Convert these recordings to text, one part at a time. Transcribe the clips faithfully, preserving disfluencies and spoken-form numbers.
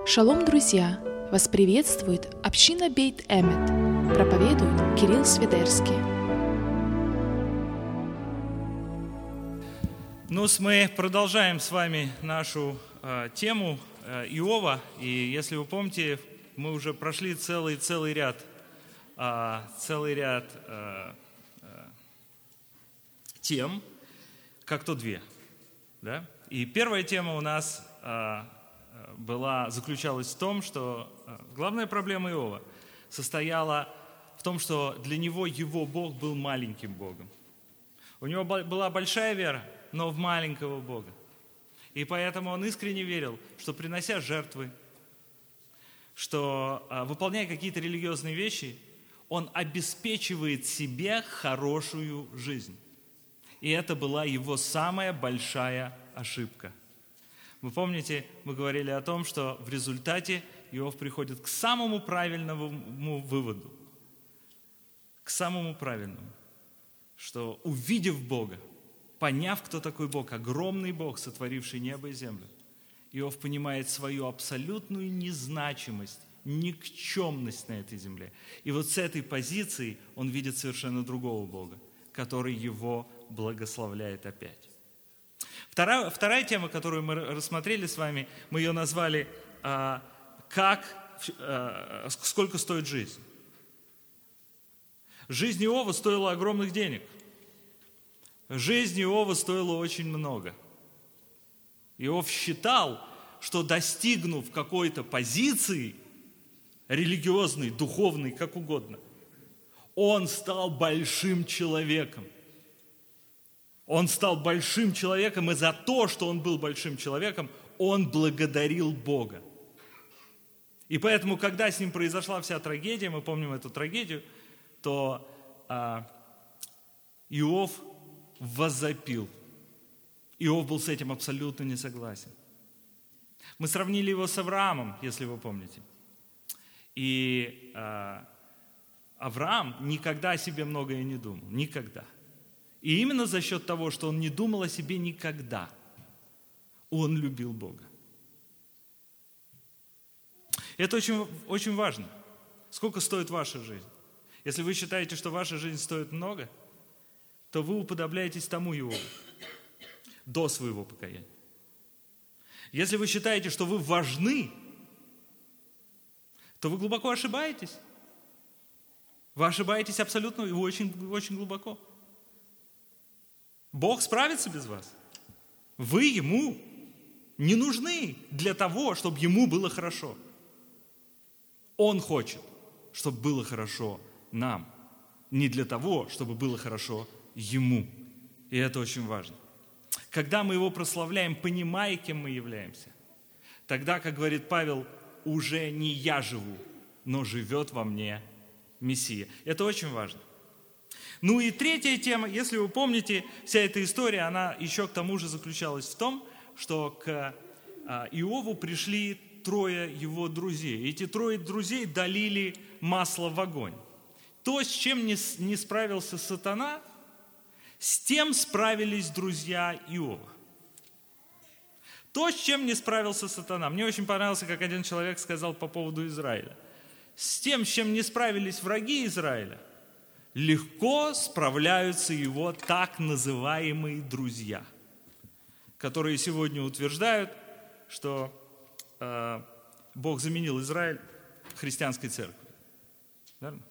Шалом, друзья! Вас приветствует община Бейт Эмет. Проповедует Кирилл Свидерский. Ну, мы продолжаем с вами нашу э, тему э, Иова. И если вы помните, мы уже прошли целый, целый ряд, э, целый ряд э, э, тем, как то две. Да? И первая тема у нас э, была, заключалась в том, что э, главная проблема Иова состояла в том, что для него его Бог был маленьким Богом. У него была большая вера, но в маленького Бога. И поэтому он искренне верил, что принося жертвы, что а, выполняя какие-то религиозные вещи, он обеспечивает себе хорошую жизнь. И это была его самая большая ошибка. Вы помните, мы говорили о том, что в результате Иов приходит к самому правильному выводу. К самому правильному. Что увидев Бога, поняв, кто такой Бог, огромный Бог, сотворивший небо и землю, Иов понимает свою абсолютную незначимость, никчемность на этой земле. И вот с этой позиции он видит совершенно другого Бога, который его благословляет опять. Вторая, вторая тема, которую мы рассмотрели с вами, мы ее назвали а, «Как, а, сколько стоит жизнь?». Жизнь Иова стоила огромных денег. Жизнь Иова стоила очень много. Иов считал, что достигнув какой-то позиции, религиозной, духовной, как угодно, он стал большим человеком. Он стал большим человеком, и за то, что он был большим человеком, он благодарил Бога. И поэтому, когда с ним произошла вся трагедия, мы помним эту трагедию, то а, Иов возопил. Иов был с этим абсолютно не согласен. Мы сравнили его с Авраамом, если вы помните. И а, Авраам никогда о себе многое не думал. Никогда. И именно за счет того, что он не думал о себе никогда, он любил Бога. Это очень, очень важно. Сколько стоит ваша жизнь? Если вы считаете, что ваша жизнь стоит много, то вы уподобляетесь тому Иову до своего покаяния. Если вы считаете, что вы важны, то вы глубоко ошибаетесь. Вы ошибаетесь абсолютно и очень, очень глубоко. Бог справится без вас. Вы Ему не нужны для того, чтобы Ему было хорошо. Он хочет, чтобы было хорошо нам. Не для того, чтобы было хорошо Ему. И это очень важно. Когда мы Его прославляем, понимая, кем мы являемся, тогда, как говорит Павел, уже не я живу, но живет во мне Мессия. Это очень важно. Ну и третья тема, если вы помните, вся эта история, она еще к тому же заключалась в том, что к Иову пришли трое его друзей. Эти трое друзей долили масло в огонь. То, с чем не, не справился сатана, с тем справились друзья Иова. То, с чем не справился сатана. Мне очень понравилось, как один человек сказал по поводу Израиля. С тем, с чем не справились враги Израиля, легко справляются его так называемые друзья, которые сегодня утверждают, что э, Бог заменил Израиль христианской церковью. Верно?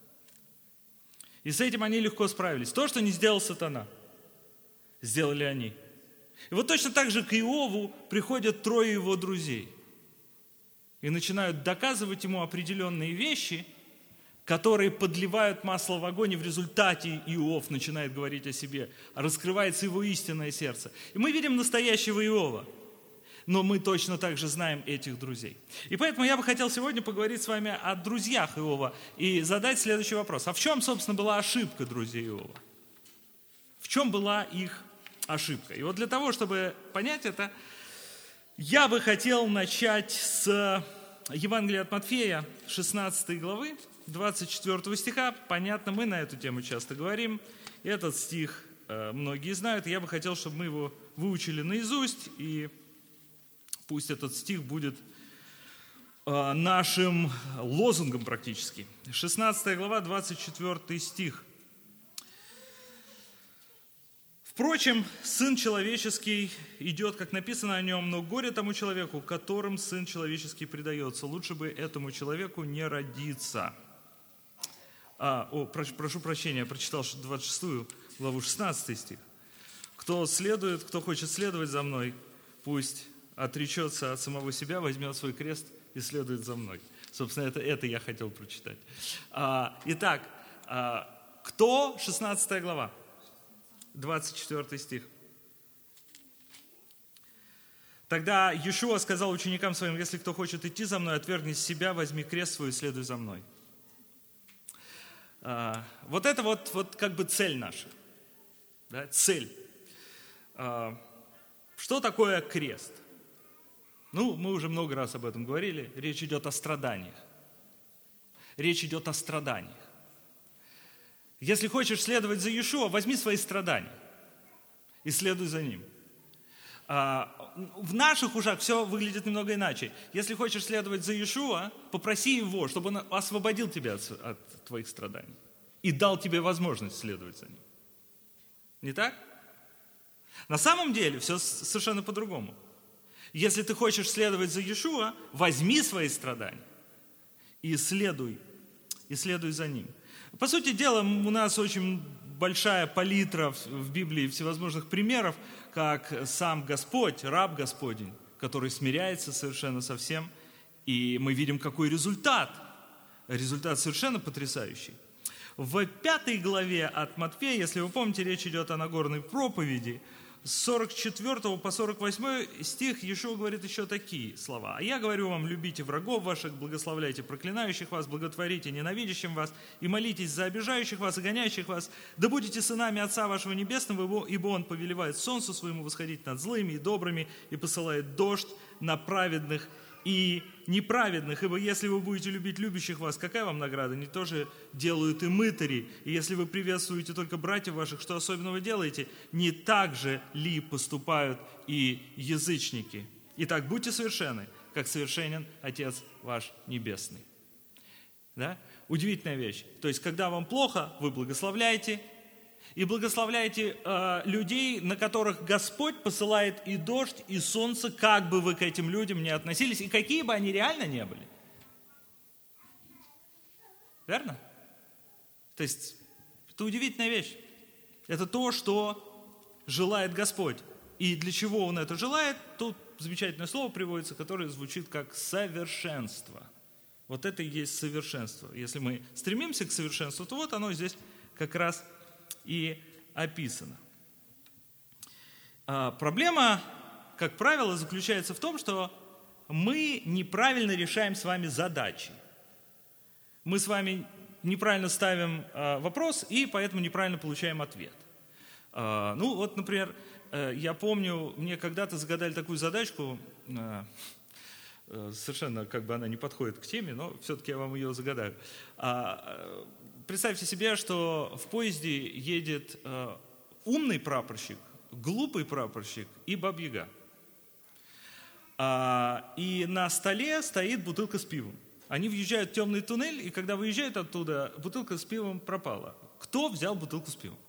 И с этим они легко справились. То, что не сделал сатана, сделали они. И вот точно так же к Иову приходят трое его друзей и начинают доказывать ему определенные вещи, которые подливают масло в огонь, и в результате Иов начинает говорить о себе, раскрывается его истинное сердце. И мы видим настоящего Иова, но мы точно так же знаем этих друзей. И поэтому я бы хотел сегодня поговорить с вами о друзьях Иова и задать следующий вопрос. А в чем, собственно, была ошибка друзей Иова? В чем была их ошибка? И вот для того, чтобы понять это, я бы хотел начать с Евангелия от Матфея, шестнадцатой главы, двадцать четвёртого стиха. Понятно, мы на эту тему часто говорим. Этот стих э, многие знают. Я бы хотел, чтобы мы его выучили наизусть. И пусть этот стих будет нашим лозунгом практически. шестнадцатая глава, двадцать четвёртый стих. «Впрочем, Сын Человеческий идет, как написано о нем, но горе тому человеку, которым Сын Человеческий предается. Лучше бы этому человеку не родиться». А, о, прошу, прошу прощения, я прочитал двадцать шестую главу, шестнадцатый стих. «Кто следует, кто хочет следовать за мной, пусть отречется от самого себя, возьмет свой крест и следует за мной». Собственно, это, это я хотел прочитать. А, итак, а, кто? шестнадцатая глава, двадцать четвёртый стих. «Тогда Иешуа сказал ученикам своим: если кто хочет идти за мной, отвергни себя, возьми крест свой и следуй за мной». А, вот это вот, вот как бы цель наша. Да, цель. А, что такое крест? Ну, мы уже много раз об этом говорили. Речь идет о страданиях. Речь идет о страданиях. Если хочешь следовать за Иешуа, возьми свои страдания и следуй за ним. А, в наших ушах все выглядит немного иначе. Если хочешь следовать за Иешуа, попроси Его, чтобы Он освободил тебя от, от твоих страданий и дал тебе возможность следовать за ним. Не так? На самом деле все совершенно по-другому. Если ты хочешь следовать за Иешуа, возьми свои страдания и следуй, и следуй за ним. По сути дела, у нас очень большая палитра в Библии всевозможных примеров, как сам Господь, раб Господень, который смиряется совершенно со всем, и мы видим, какой результат. Результат совершенно потрясающий. В пятой главе от Матфея, если вы помните, речь идет о Нагорной проповеди, с сорок четвёртого по сорок восьмой стих Иешуа говорит еще такие слова. «А я говорю вам, любите врагов ваших, благословляйте проклинающих вас, благотворите ненавидящим вас, и молитесь за обижающих вас и гоняющих вас. Да будете сынами Отца вашего Небесного, ибо Он повелевает солнцу своему восходить над злыми и добрыми, и посылает дождь на праведных и неправедных. Ибо если вы будете любить любящих вас, какая вам награда? Не то же делают и мытари. И если вы приветствуете только братьев ваших, что особенного делаете? Не так же ли поступают и язычники? Итак, будьте совершенны, как совершенен Отец ваш Небесный». Да? Удивительная вещь. То есть, когда вам плохо, вы благословляете, и благословляете э, людей, на которых Господь посылает и дождь, и солнце, как бы вы к этим людям не относились, и какие бы они реально не были. Верно? То есть, это удивительная вещь. Это то, что желает Господь. И для чего Он это желает, тут замечательное слово приводится, которое звучит как «совершенство». Вот это и есть совершенство. Если мы стремимся к совершенству, то вот оно здесь как раз и описано. А проблема, как правило, заключается в том, что мы неправильно решаем с вами задачи. Мы с вами неправильно ставим а, вопрос, и поэтому неправильно получаем ответ. А, ну вот, например, я помню, мне когда-то загадали такую задачку, а, совершенно как бы она не подходит к теме, но все-таки я вам ее загадаю. А, Представьте себе, что в поезде едет э, умный прапорщик, глупый прапорщик и баба-яга. А, и на столе стоит бутылка с пивом. Они въезжают в темный туннель, и когда выезжают оттуда, бутылка с пивом пропала. Кто взял бутылку с пивом?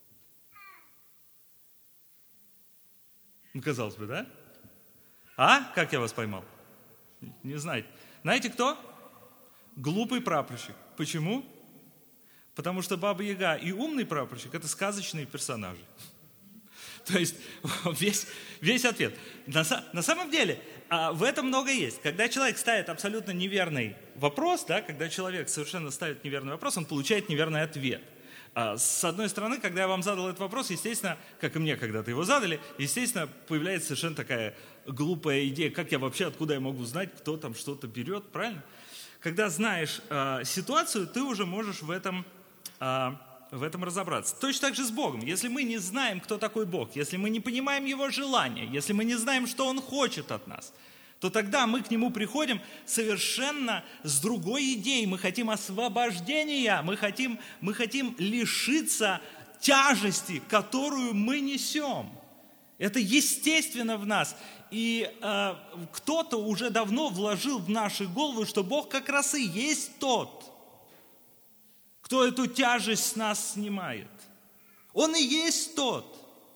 Ну, казалось бы, да? А? Как я вас поймал? Не знаете. Знаете кто? Глупый прапорщик. Почему? Потому что Баба-Яга и умный прапорщик – это сказочные персонажи. То есть весь, весь ответ. На, на самом деле в этом много есть. Когда человек ставит абсолютно неверный вопрос, да, когда человек совершенно ставит неверный вопрос, он получает неверный ответ. С одной стороны, когда я вам задал этот вопрос, естественно, как и мне когда-то его задали, естественно, появляется совершенно такая глупая идея, как я вообще, откуда я могу знать, кто там что-то берет, правильно? Когда знаешь э, ситуацию, ты уже можешь в этом, э, в этом разобраться. Точно так же с Богом. Если мы не знаем, кто такой Бог, если мы не понимаем Его желания, если мы не знаем, что Он хочет от нас, то тогда мы к Нему приходим совершенно с другой идеей. Мы хотим освобождения, мы хотим, мы хотим лишиться тяжести, которую мы несем. Это естественно в нас. И э, кто-то уже давно вложил в наши головы, что Бог как раз и есть тот, кто эту тяжесть с нас снимает. Он и есть тот,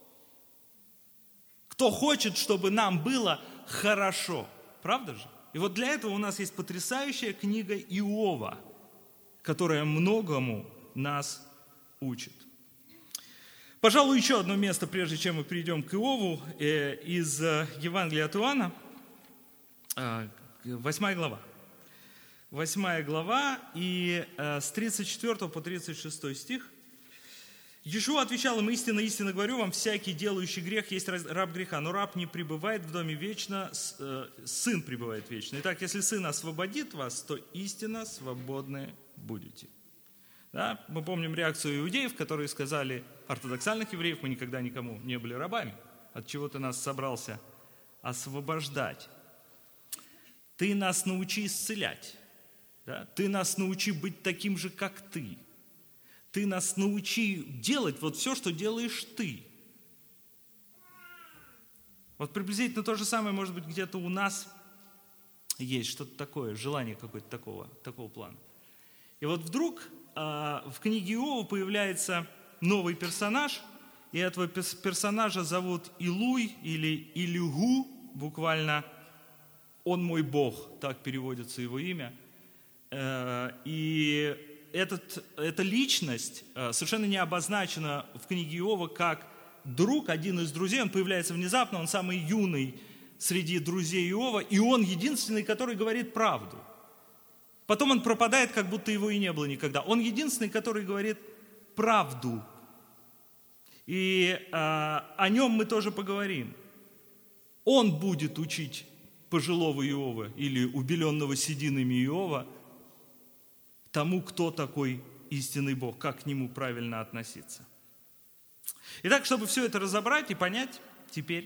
кто хочет, чтобы нам было хорошо. Правда же? И вот для этого у нас есть потрясающая книга Иова, которая многому нас учит. Пожалуй, еще одно место, прежде чем мы перейдем к Иову, из Евангелия от Иоанна, восьмая глава. Восьмая глава, и с тридцать четвёртого по тридцать шестой стих. Иешуа отвечал им: истинно, истинно говорю вам, всякий делающий грех есть раб греха, но раб не пребывает в доме вечно, сын пребывает вечно. Итак, если сын освободит вас, то истинно свободны будете. Да? Мы помним реакцию иудеев, которые сказали, ортодоксальных евреев: мы никогда никому не были рабами. От чего ты нас собрался освобождать? Ты нас научи исцелять. Да? Ты нас научи быть таким же, как ты. Ты нас научи делать вот все, что делаешь ты. Вот приблизительно то же самое, может быть, где-то у нас есть что-то такое, желание какое-то такого, такого плана. И вот вдруг а, в книге Иова появляется новый персонаж, и этого персонажа зовут Илуй или Илюгу, буквально «Он мой Бог», так переводится его имя. И этот, эта личность совершенно не обозначена в книге Иова как друг, один из друзей. Он появляется внезапно, он самый юный среди друзей Иова, и он единственный, который говорит правду. Потом он пропадает, как будто его и не было никогда. Он единственный, который говорит правду. И а, о нем мы тоже поговорим. Он будет учить пожилого Иова или убеленного сединами Иова тому, кто такой истинный Бог, как к нему правильно относиться. Итак, чтобы все это разобрать и понять теперь,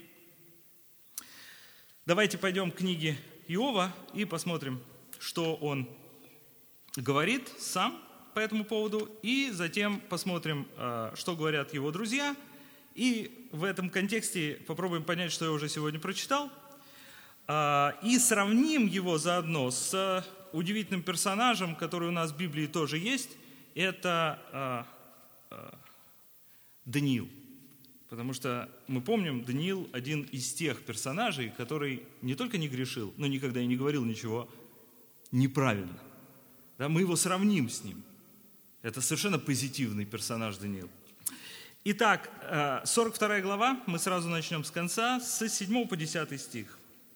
давайте пойдем к книге Иова и посмотрим, что он говорит сам по этому поводу, и затем посмотрим, что говорят его друзья, и в этом контексте попробуем понять, что я уже сегодня прочитал, и сравним его заодно с удивительным персонажем, который у нас в Библии тоже есть, это а, а, Даниил. Потому что мы помним, Даниил один из тех персонажей, который не только не грешил, но никогда и не говорил ничего неправильно. Да, мы его сравним с ним. Это совершенно позитивный персонаж Даниил. Итак, сорок вторая глава, мы сразу начнем с конца, с седьмого по десятый стих.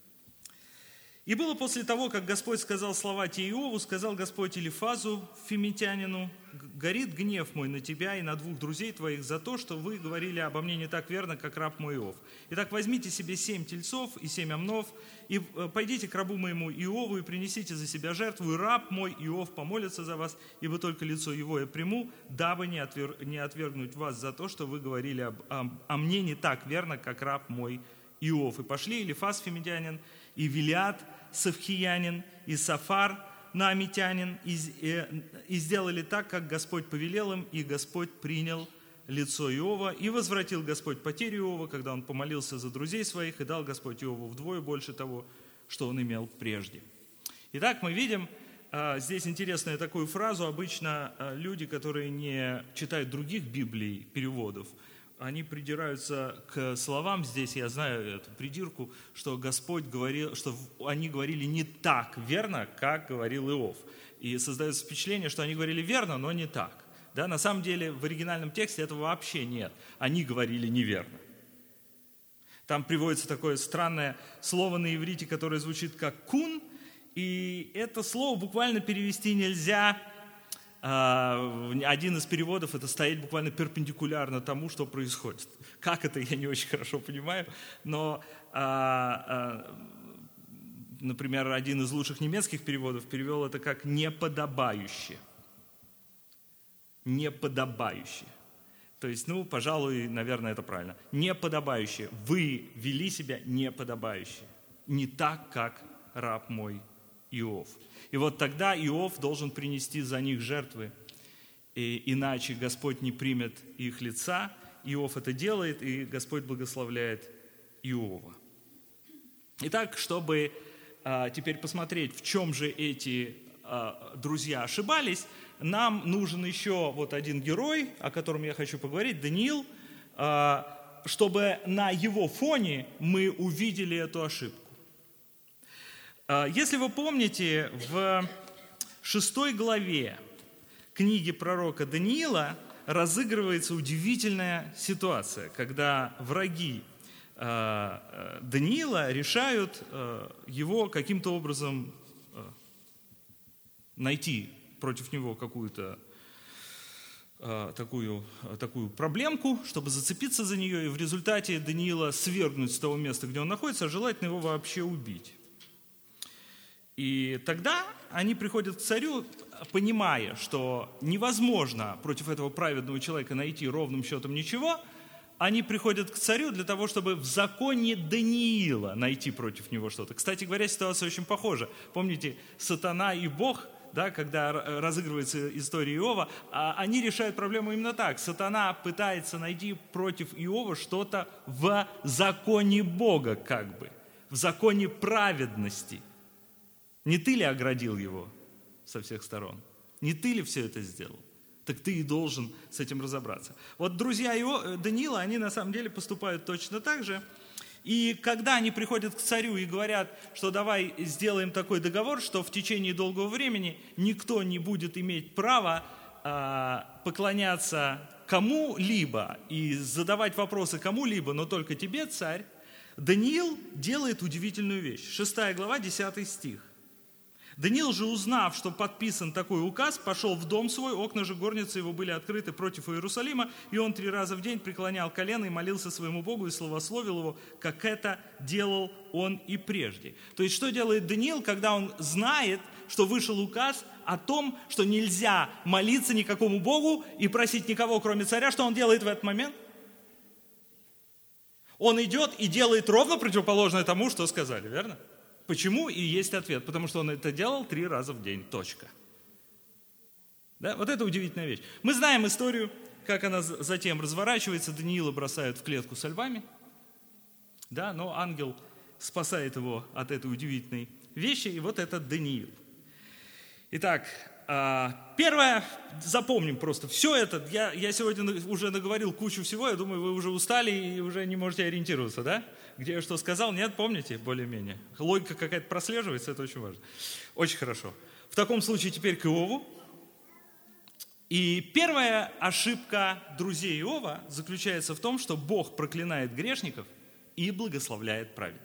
«И было после того, как Господь сказал слова те Иову, сказал Господь Элифазу, фимитянину: горит гнев мой на тебя и на двух друзей твоих за то, что вы говорили обо мне не так верно, как раб мой Иов. Итак, возьмите себе семь тельцов и семь омнов, и пойдите к рабу моему Иову и принесите за себя жертву, и раб мой Иов помолится за вас, ибо только лицо его я приму, дабы не, отвер... не отвергнуть вас за то, что вы говорили об... о мне не так верно, как раб мой Иов. И пошли Элифаз фимитянин, и Вилиад Савхиянин, и Сафар Наамитянин, и, и, и сделали так, как Господь повелел им, и Господь принял лицо Иова, и возвратил Господь потерю Иова, когда он помолился за друзей своих, и дал Господь Иову вдвое больше того, что он имел прежде». Итак, мы видим а, здесь интересную такую фразу. Обычно а, люди, которые не читают других Библий, переводов, они придираются к словам, здесь я знаю эту придирку, что Господь говорил, что они говорили не так верно, как говорил Иов. И создается впечатление, что они говорили верно, но не так. Да, на самом деле в оригинальном тексте этого вообще нет. Они говорили неверно. Там приводится такое странное слово на иврите, которое звучит как «кун», и это слово буквально перевести нельзя. Один из переводов — это стоять буквально перпендикулярно тому, что происходит. Как это, я не очень хорошо понимаю, но, например, один из лучших немецких переводов перевел это как «неподобающе». Неподобающе. То есть, ну, пожалуй, наверное, это правильно. Неподобающе. Вы вели себя неподобающе. Не так, как раб мой Иов. И вот тогда Иов должен принести за них жертвы, и иначе Господь не примет их лица. Иов это делает, и Господь благословляет Иова. Итак, чтобы а, теперь посмотреть, в чем же эти а, друзья ошибались, нам нужен еще вот один герой, о котором я хочу поговорить, Даниил, а, чтобы на его фоне мы увидели эту ошибку. А, если вы помните, в шестой главе книги пророка Даниила разыгрывается удивительная ситуация, когда враги э, Даниила решают э, его каким-то образом э, найти против него какую-то э, такую, такую проблемку, чтобы зацепиться за нее, и в результате Даниила свергнуть с того места, где он находится, а желательно его вообще убить. И тогда они приходят к царю, понимая, что невозможно против этого праведного человека найти ровным счетом ничего, они приходят к царю для того, чтобы в законе Даниила найти против него что-то. Кстати говоря, ситуация очень похожа. Помните, сатана и Бог, да, когда разыгрывается история Иова, они решают проблему именно так. Сатана пытается найти против Иова что-то в законе Бога, как бы, в законе праведности. Не ты ли оградил его со всех сторон? Не ты ли все это сделал? Так ты и должен с этим разобраться. Вот друзья его, Даниила, они на самом деле поступают точно так же. И когда они приходят к царю и говорят, что давай сделаем такой договор, что в течение долгого времени никто не будет иметь права а, поклоняться кому-либо и задавать вопросы кому-либо, но только тебе, царь, Даниил делает удивительную вещь. Шестая глава, десятый стих. Даниил же, узнав, что подписан такой указ, пошел в дом свой, окна же горницы его были открыты против Иерусалима, и он три раза в день преклонял колено и молился своему Богу и славословил его, как это делал он и прежде. То есть, что делает Даниил, когда он знает, что вышел указ о том, что нельзя молиться никакому Богу и просить никого, кроме царя? Что он делает в этот момент? Он идет и делает ровно противоположное тому, что сказали, верно? Почему? И есть ответ. Потому что он это делал три раза в день. Точка. Да? Вот это удивительная вещь. Мы знаем историю, как она затем разворачивается. Даниила бросают в клетку со львами. Да? Но ангел спасает его от этой удивительной вещи. И вот это Даниил. Итак, первое, запомним просто. Все это, я, я сегодня уже наговорил кучу всего. Я думаю, вы уже устали и уже не можете ориентироваться, да? Где я что сказал, нет, помните, более-менее. Логика какая-то прослеживается, это очень важно. Очень хорошо. В таком случае теперь к Иову. И первая ошибка друзей Иова заключается в том, что Бог проклинает грешников и благословляет праведников.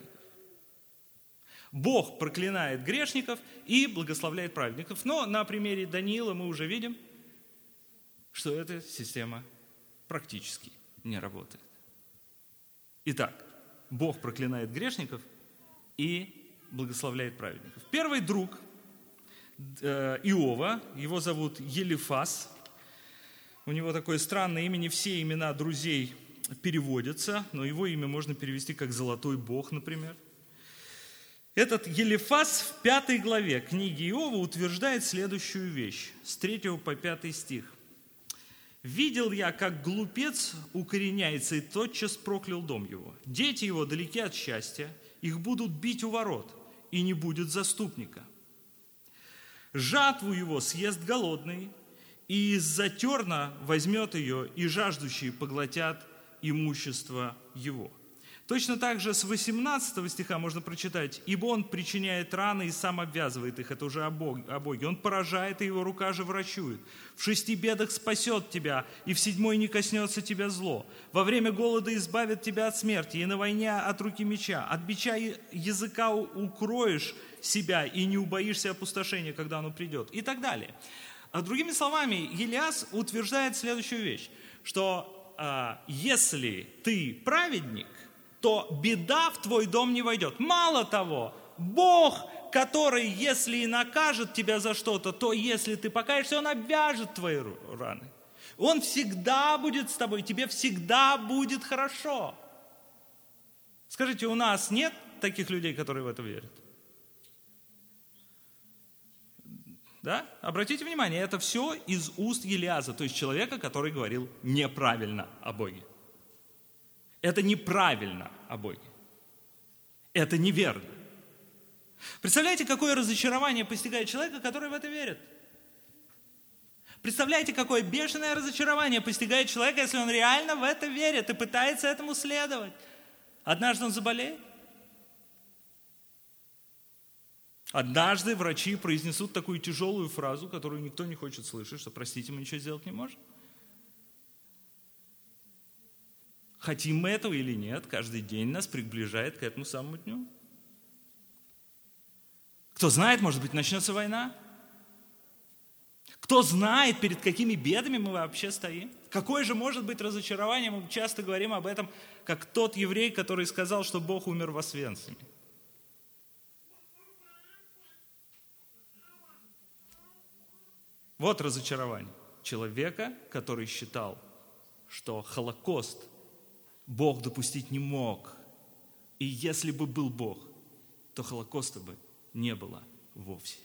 Бог проклинает грешников и благословляет праведников. Но на примере Даниила мы уже видим, что эта система практически не работает. Итак, Бог проклинает грешников и благословляет праведников. Первый друг Иова, его зовут Елифас. У него такое странное имя, не все имена друзей переводятся, но его имя можно перевести как «золотой бог», например. Этот Елифас в пятой главе книги Иова утверждает следующую вещь, с третьего по пятый стих. «Видел я, как глупец укореняется, и тотчас проклял дом его. Дети его далеки от счастья, их будут бить у ворот, и не будет заступника. Жатву его съест голодный, и из-за терна возьмет ее, и жаждущие поглотят имущество его». Точно так же с восемнадцатого стиха можно прочитать: «Ибо он причиняет раны и сам обвязывает их». Это уже о Боге. «Он поражает, и его рука же врачует. В шести бедах спасет тебя, и в седьмой не коснется тебя зло. Во время голода избавит тебя от смерти, и на войне от руки меча. От бича языка укроешь себя, и не убоишься опустошения, когда оно придет». И так далее. А другими словами, Елиас утверждает следующую вещь, что э, если ты праведник, то беда в твой дом не войдет. Мало того, Бог, который, если и накажет тебя за что-то, то если ты покаешься, Он обвяжет твои раны. Он всегда будет с тобой, тебе всегда будет хорошо. Скажите, у нас нет таких людей, которые в это верят? Да? Обратите внимание, это все из уст Елиаза, то есть человека, который говорил неправильно о Боге. Это неправильно о Боге. Это неверно. Представляете, какое разочарование постигает человека, который в это верит? Представляете, какое бешеное разочарование постигает человека, если он реально в это верит и пытается этому следовать. Однажды он заболеет. Однажды врачи произнесут такую тяжелую фразу, которую никто не хочет слышать, что, простите, мы ничего сделать не можем. Хотим мы этого или нет, каждый день нас приближает к этому самому дню. Кто знает, может быть, начнется война. Кто знает, перед какими бедами мы вообще стоим? Какое же может быть разочарование? Мы часто говорим об этом, как тот еврей, который сказал, что Бог умер в Освенциме. Вот разочарование человека, который считал, что Холокост Бог допустить не мог. И если бы был Бог, то Холокоста бы не было вовсе.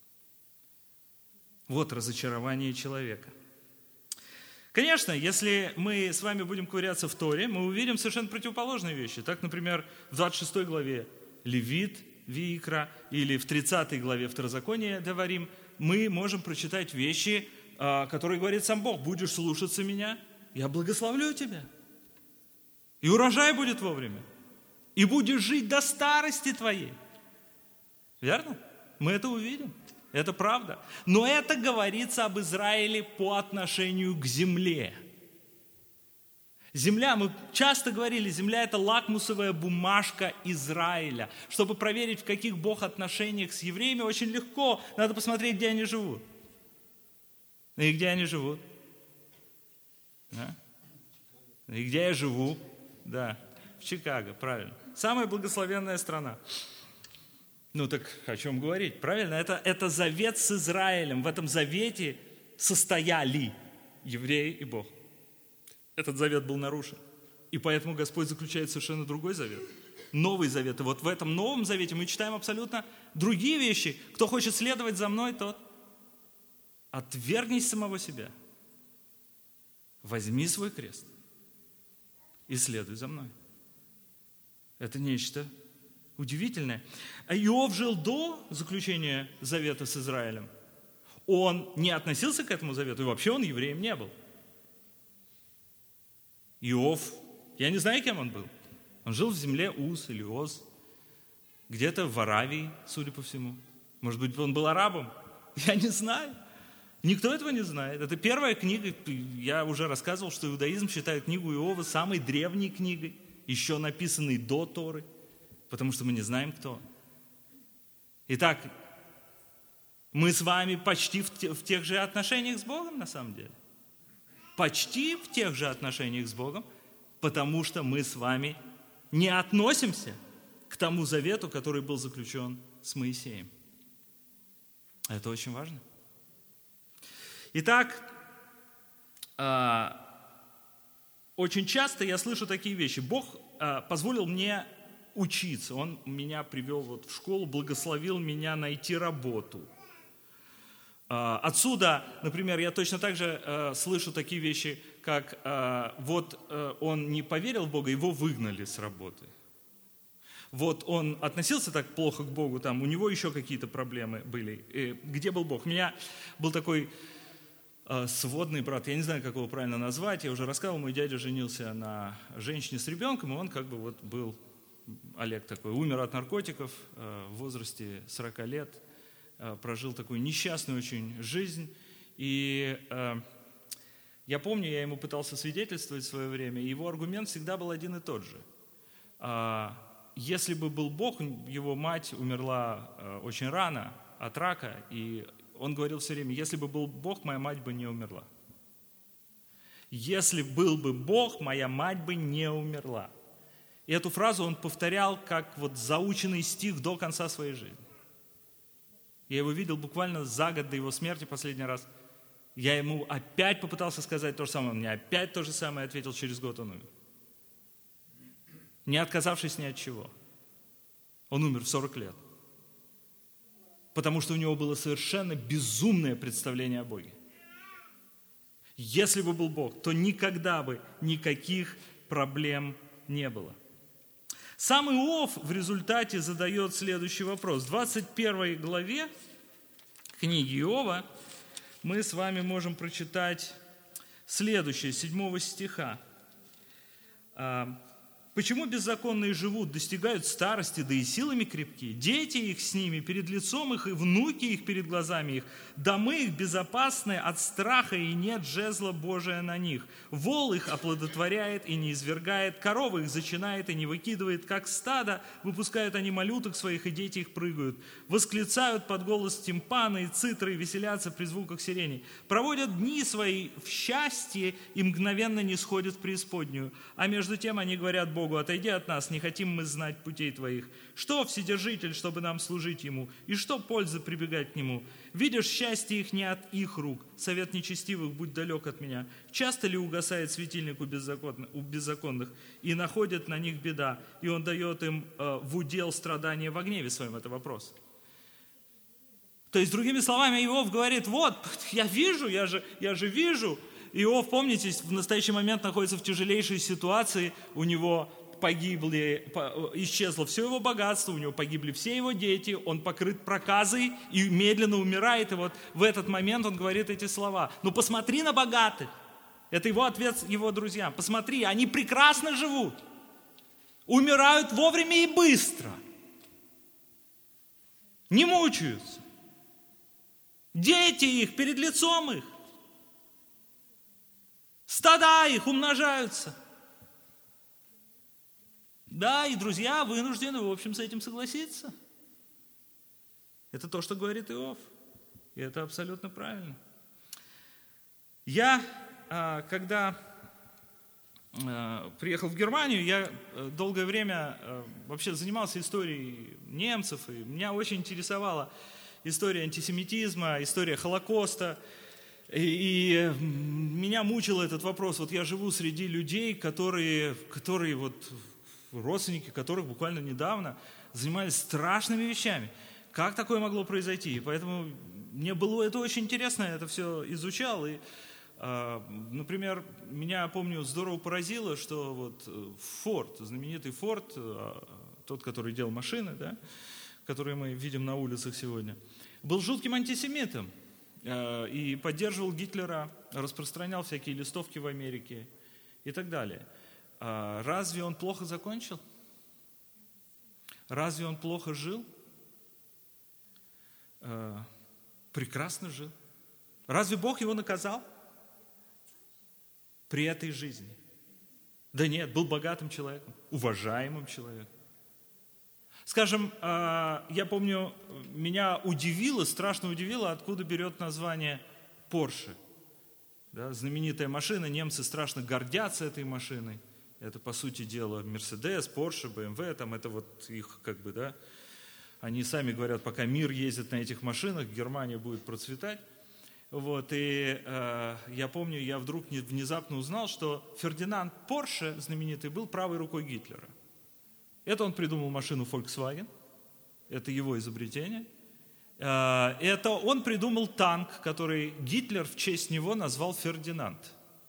Вот разочарование человека. Конечно, если мы с вами будем ковыряться в Торе, мы увидим совершенно противоположные вещи. Так, например, в двадцать шестой главе Левит, Виикра, или в тридцатой главе Второзакония Деварим, мы можем прочитать вещи, которые говорит сам Бог. Будешь слушаться меня, я благословлю тебя. И урожай будет вовремя. И будешь жить до старости твоей. Верно? Мы это увидим. Это правда. Но это говорится об Израиле по отношению к земле. Земля, мы часто говорили, земля – это лакмусовая бумажка Израиля. Чтобы проверить, в каких Бог отношениях с евреями, очень легко. Надо посмотреть, где они живут. И где они живут? Да? И где я живу? Да, в Чикаго, правильно. Самая благословенная страна. Ну так о чем говорить? Правильно? Это, это завет с Израилем. В этом завете состояли евреи и Бог. Этот завет был нарушен. И поэтому Господь заключает совершенно другой завет. Новый завет. И вот в этом новом завете мы читаем абсолютно другие вещи. Кто хочет следовать за мной, тот отвергнись самого себя. Возьми свой крест и следуй за мной. Это нечто удивительное. А Иов жил до заключения завета с Израилем. Он не относился к этому завету, и вообще он евреем не был. Иов, я не знаю, кем он был. Он жил в земле Уз или Оз, где-то в Аравии, судя по всему. Может быть, он был арабом? Я не знаю. Никто этого не знает. Это первая книга, я уже рассказывал, что иудаизм считает книгу Иова самой древней книгой, еще написанной до Торы, потому что мы не знаем, кто. Итак, мы с вами почти в, те, в тех же отношениях с Богом, на самом деле. Почти в тех же отношениях с Богом, потому что мы с вами не относимся к тому завету, который был заключен с Моисеем. Это очень важно. Итак, очень часто я слышу такие вещи. Бог позволил мне учиться. Он меня привел вот в школу, благословил меня найти работу. Отсюда, например, я точно так же слышу такие вещи, как вот он не поверил в Бога, его выгнали с работы. Вот он относился так плохо к Богу, там у него еще какие-то проблемы были. Где был Бог? У меня был такой сводный брат, я не знаю, как его правильно назвать, я уже рассказывал, мой дядя женился на женщине с ребенком, и он как бы вот был, Олег такой, умер от наркотиков в возрасте сорока лет, прожил такую несчастную очень жизнь, и я помню, я ему пытался свидетельствовать в свое время, и его аргумент всегда был один и тот же. Если бы был Бог, его мать умерла очень рано от рака, и он говорил все время, если бы был Бог, моя мать бы не умерла. Если был бы Бог, моя мать бы не умерла. И эту фразу он повторял как вот заученный стих до конца своей жизни. Я его видел буквально за год до его смерти последний раз. Я ему опять попытался сказать то же самое, он мне опять то же самое ответил, через год он умер. Не отказавшись ни от чего. Он умер в сорок лет. Потому что у него было совершенно безумное представление о Боге. Если бы был Бог, то никогда бы никаких проблем не было. Сам Иов в результате задает следующий вопрос. В двадцать первой главе книги Иова мы с вами можем прочитать следующее, седьмого стиха. «Почему беззаконные живут, достигают старости, да и силами крепки? Дети их с ними, перед лицом их, и внуки их перед глазами их. Домы их безопасны от страха, и нет жезла Божия на них. Вол их оплодотворяет и не извергает, корова их зачинает и не выкидывает, как стадо, выпускают они малюток своих, и дети их прыгают. Восклицают под голос тимпана и цитры, и веселятся при звуках сирени. Проводят дни свои в счастье и мгновенно не сходят в преисподнюю. А между тем они говорят Богу: отойди от нас, не хотим мы знать путей твоих. Что Вседержитель, чтобы нам служить ему? И что пользы прибегать к нему? Видишь, счастье их не от их рук. Совет нечестивых будь далек от меня. Часто ли угасает светильник у беззаконных, у беззаконных, и находит на них беда, и он дает им э, в удел страдания во гневе своем?» Это вопрос. То есть, другими словами, Иов говорит: вот, я вижу, я же, я же вижу. Иов, помните, в настоящий момент находится в тяжелейшей ситуации, у него погибли, исчезло все его богатство, у него погибли все его дети, он покрыт проказой и медленно умирает, и вот в этот момент он говорит эти слова: ну посмотри на богатых, это его ответ его друзьям, посмотри, они прекрасно живут, умирают вовремя и быстро, не мучаются, дети их перед лицом их, стада их умножаются. Да, и друзья вынуждены, в общем, с этим согласиться. Это то, что говорит Иов. И это абсолютно правильно. Я, когда приехал в Германию, я долгое время вообще занимался историей немцев, и меня очень интересовала история антисемитизма, история Холокоста. И, и меня мучил этот вопрос. Вот я живу среди людей, которые, которые вот, родственники которых буквально недавно занимались страшными вещами. Как такое могло произойти? И поэтому мне было это очень интересно, я это все изучал. И, э, например, меня, помню, здорово поразило, что вот Форд, знаменитый Форд, э, тот, который делал машины, да, которые мы видим на улицах сегодня, был жутким антисемитом. И поддерживал Гитлера, распространял всякие листовки в Америке и так далее. Разве он плохо закончил? Разве он плохо жил? Прекрасно жил. Разве Бог его наказал при этой жизни? Да нет, был богатым человеком, уважаемым человеком. Скажем, я помню, меня удивило, страшно удивило, откуда берет название Porsche. Да, знаменитая машина, немцы страшно гордятся этой машиной. Это, по сути дела, Mercedes, Porsche, бэ эм вэ, там это вот их как бы, да. Они сами говорят, пока мир ездит на этих машинах, Германия будет процветать. Вот, и э, я помню, я вдруг внезапно узнал, что Фердинанд Порше, знаменитый, был правой рукой Гитлера. Это он придумал машину Volkswagen, это его изобретение. Это он придумал танк, который Гитлер в честь него назвал Фердинанд.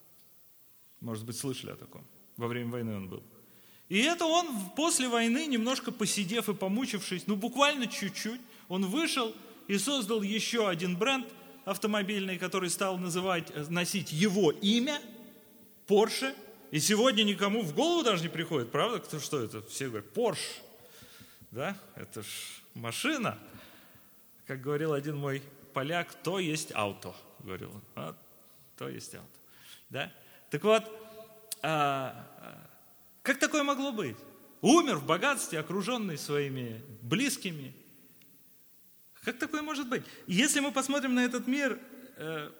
Может быть, слышали о таком? Во время войны он был. И это он после войны, немножко посидев и помучившись, ну буквально чуть-чуть, он вышел и создал еще один бренд автомобильный, который стал называть, носить его имя, Porsche. И сегодня никому в голову даже не приходит, правда? Кто, что это? Все говорят, Porsche. Да? Это ж машина. Как говорил один мой поляк, то есть ауто. Говорил он. А, то есть ауто. Да? Так вот, а, как такое могло быть? Умер в богатстве, окруженный своими близкими. Как такое может быть? Если мы посмотрим на этот мир, э,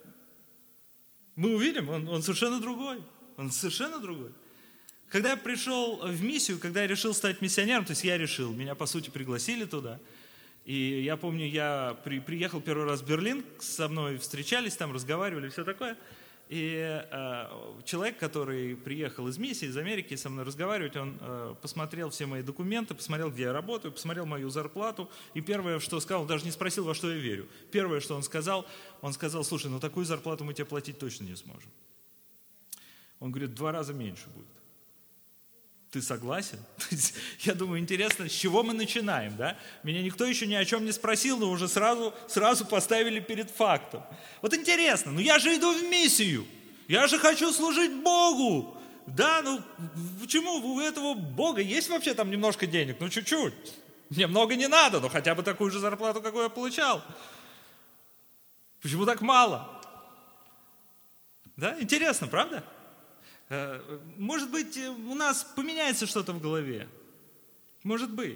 мы увидим, он, он совершенно другой. Он совершенно другой. Когда я пришел в миссию, когда я решил стать миссионером, то есть я решил, меня по сути пригласили туда. И я помню, я при, приехал первый раз в Берлин, со мной встречались там, разговаривали, все такое. И э, человек, который приехал из миссии, из Америки, со мной разговаривать, он э, посмотрел все мои документы, посмотрел, где я работаю, посмотрел мою зарплату. И первое, что сказал, даже не спросил, во что я верю. Первое, что он сказал, он сказал, слушай, ну такую зарплату мы тебе платить точно не сможем. Он говорит, в два раза меньше будет. Ты согласен? Я думаю, интересно, с чего мы начинаем, да? Меня никто еще ни о чем не спросил, но уже сразу, сразу поставили перед фактом. Вот интересно, ну я же иду в миссию, я же хочу служить Богу. Да, ну почему у этого Бога есть вообще там немножко денег? Ну чуть-чуть. Мне много не надо, но хотя бы такую же зарплату, какую я получал. Почему так мало? Да, интересно, правда? Может быть, у нас поменяется что-то в голове. Может быть.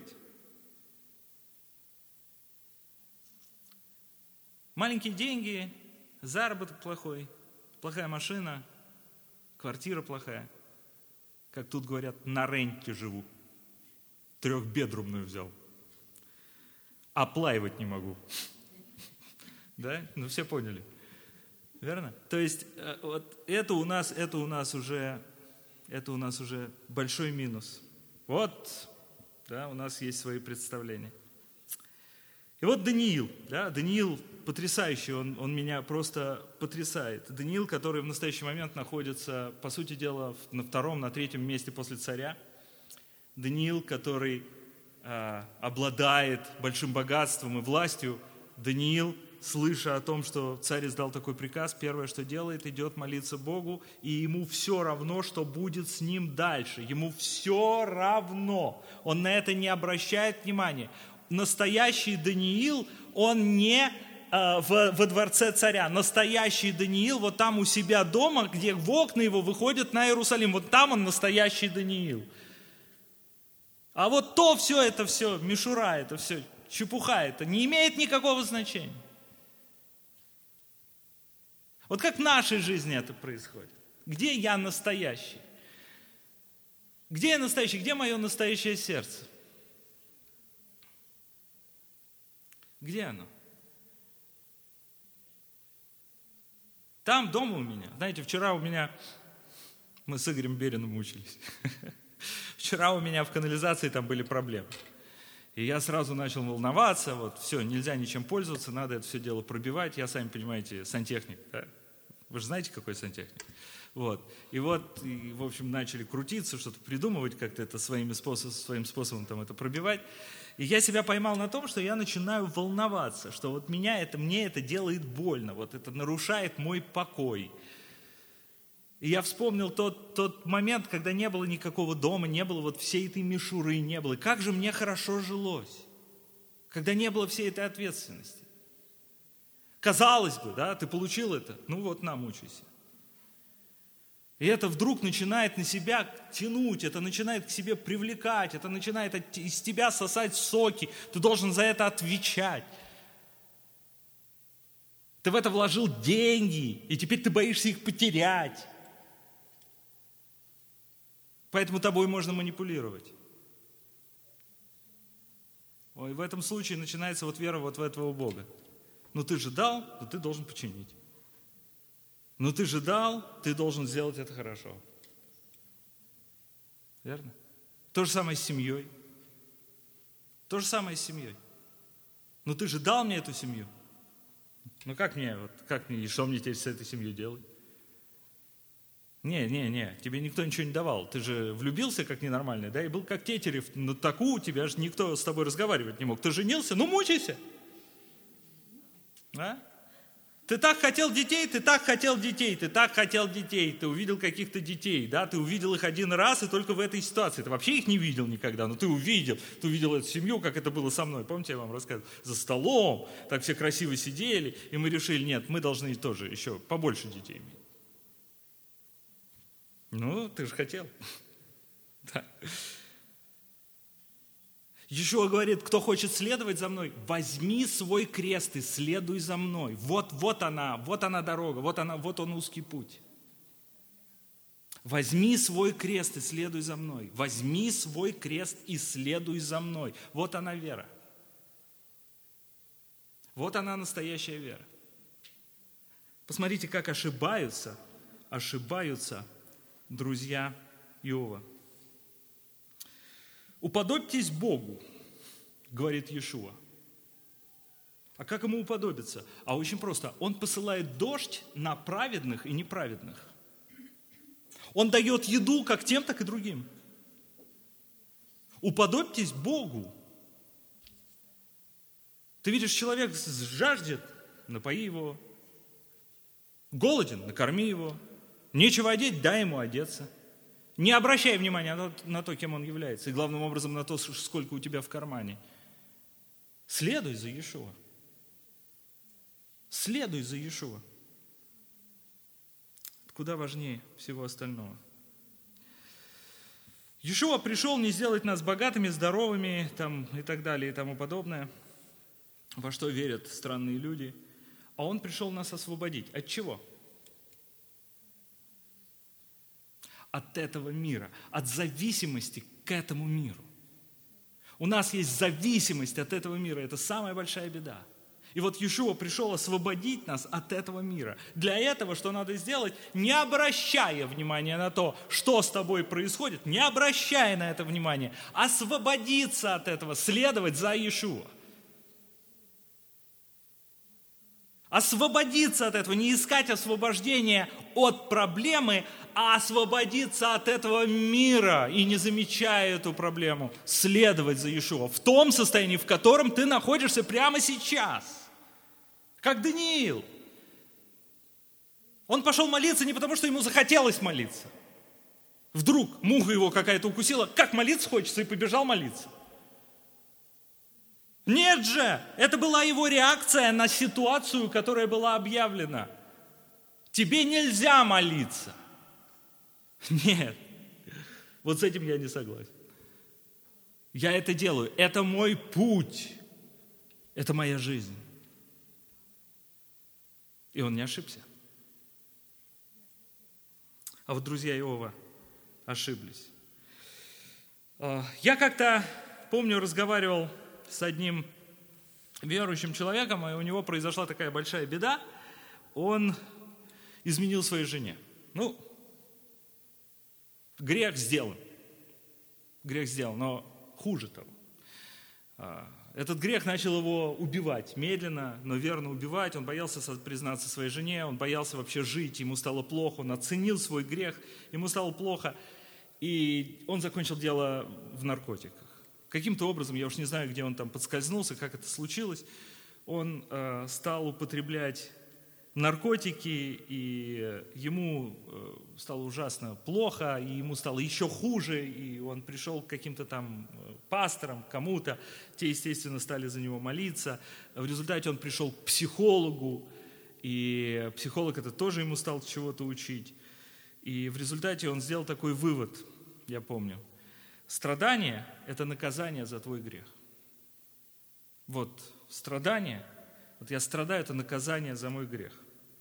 Маленькие деньги, заработок плохой, плохая машина, квартира плохая. Как тут говорят, на ренте живу. Трехбедрумную взял. Оплаивать не могу. Да? Ну все поняли. Верно? То есть вот это у нас, это у нас уже, это у нас уже большой минус. Вот, да, у нас есть свои представления. И вот Даниил, да, Даниил потрясающий, он, он меня просто потрясает. Даниил, который в настоящий момент находится, по сути дела, на втором, на третьем месте после царя. Даниил, который э, обладает большим богатством и властью. Даниил, слыша о том, что царь издал такой приказ, первое, что делает, идет молиться Богу, и ему все равно, что будет с ним дальше. Ему все равно. Он на это не обращает внимания. Настоящий Даниил, он не э, в, во дворце царя. Настоящий Даниил, вот там у себя дома, где в окна его выходят на Иерусалим. Вот там он настоящий Даниил. А вот то все, это все, мишура, это все, чепуха, это не имеет никакого значения. Вот как в нашей жизни это происходит? Где я настоящий? Где я настоящий? Где мое настоящее сердце? Где оно? Там, дома у меня. Знаете, вчера у меня, мы с Игорем Бериным мучились. Вчера у меня в канализации там были проблемы. И я сразу начал волноваться, вот все, нельзя ничем пользоваться, надо это все дело пробивать. Я, сами понимаете, сантехник, да? Вы же знаете, какой сантехник? Вот. И вот, и, в общем, начали крутиться, что-то придумывать, как-то это своими способ, своим способом там это пробивать. И я себя поймал на том, что я начинаю волноваться, что вот меня это, мне это делает больно, вот это нарушает мой покой. И я вспомнил тот, тот момент, когда не было никакого дома, не было вот всей этой мишуры, не было. И как же мне хорошо жилось, когда не было всей этой ответственности. Казалось бы, да, ты получил это, ну вот на, мучайся. И это вдруг начинает на себя тянуть, это начинает к себе привлекать, это начинает из тебя сосать соки, ты должен за это отвечать. Ты в это вложил деньги, и теперь ты боишься их потерять. Поэтому тобой можно манипулировать. Ой, в этом случае начинается вот вера вот в этого Бога. Ну ты же дал, то ты должен починить. Ну ты же дал, ты должен сделать это хорошо. Верно? То же самое с семьей. То же самое с семьей. Ну ты же дал мне эту семью. Ну как мне, вот, как мне, и что мне теперь с этой семьей делать? Не, не, не, тебе никто ничего не давал. Ты же влюбился как ненормальный, да, и был как Тетерев. На таку тебя же никто с тобой разговаривать не мог. Ты женился, ну мучайся. А? Ты так хотел детей, ты так хотел детей, ты так хотел детей, ты увидел каких-то детей, да, ты увидел их один раз и только в этой ситуации. Ты вообще их не видел никогда, но ты увидел, ты увидел эту семью, как это было со мной. Помните, я вам рассказывал? За столом, так все красиво сидели, и мы решили, нет, мы должны тоже еще побольше детей иметь. Ну, ты же хотел. Да. Иешуа говорит, кто хочет следовать за мной, возьми свой крест и следуй за мной. Вот, вот она, вот она дорога, вот, она, вот он узкий путь. Возьми свой крест и следуй за мной. Возьми свой крест и следуй за мной. Вот она вера. Вот она настоящая вера. Посмотрите, как ошибаются, ошибаются друзья Иова. Уподобьтесь Богу, говорит Иешуа. А как ему уподобиться? А очень просто. Он посылает дождь на праведных и неправедных. Он дает еду как тем, так и другим. Уподобьтесь Богу. Ты видишь, человек жаждет, напои его. Голоден, накорми его. Нечего одеть, дай ему одеться. Не обращай внимания на то, на то, кем он является, и главным образом на то, сколько у тебя в кармане. Следуй за Иешуа. Следуй за Иешуа. Куда важнее всего остального. Иешуа пришел не сделать нас богатыми, здоровыми там, и так далее, и тому подобное, во что верят странные люди. А Он пришел нас освободить. От чего? От этого мира, от зависимости к этому миру. У нас есть зависимость от этого мира, это самая большая беда. И вот Иешуа пришел освободить нас от этого мира. Для этого что надо сделать? Не обращая внимания на то, что с тобой происходит, не обращая на это внимания, освободиться от этого, следовать за Иешуа. Освободиться от этого, не искать освобождения от проблемы, а освободиться от этого мира и, не замечая эту проблему, следовать за Иешуа в том состоянии, в котором ты находишься прямо сейчас. Как Даниил. Он пошел молиться не потому, что ему захотелось молиться. Вдруг муха его какая-то укусила, как молиться хочется, и побежал молиться. Нет же, это была его реакция на ситуацию, которая была объявлена. Тебе нельзя молиться. Нет, вот с этим я не согласен. Я это делаю, это мой путь, это моя жизнь. И он не ошибся. А вот друзья Иова ошиблись. Я как-то, помню, разговаривал с одним верующим человеком, и у него произошла такая большая беда. Он изменил своей жене. Ну, грех сделан. Грех сделан, но хуже того. Этот грех начал его убивать, медленно, но верно убивать. Он боялся признаться своей жене, он боялся вообще жить, ему стало плохо, он оценил свой грех, ему стало плохо, и он закончил дело в наркотиках. Каким-то образом, я уж не знаю, где он там подскользнулся, как это случилось, он э, стал употреблять наркотики, и ему э, стало ужасно плохо, и ему стало еще хуже, и он пришел к каким-то там пасторам, кому-то, те, естественно, стали за него молиться. В результате он пришел к психологу, и психолог это тоже ему стал чего-то учить. И в результате он сделал такой вывод, я помню. Страдание – это наказание за твой грех. Вот страдание, вот я страдаю, это наказание за мой грех.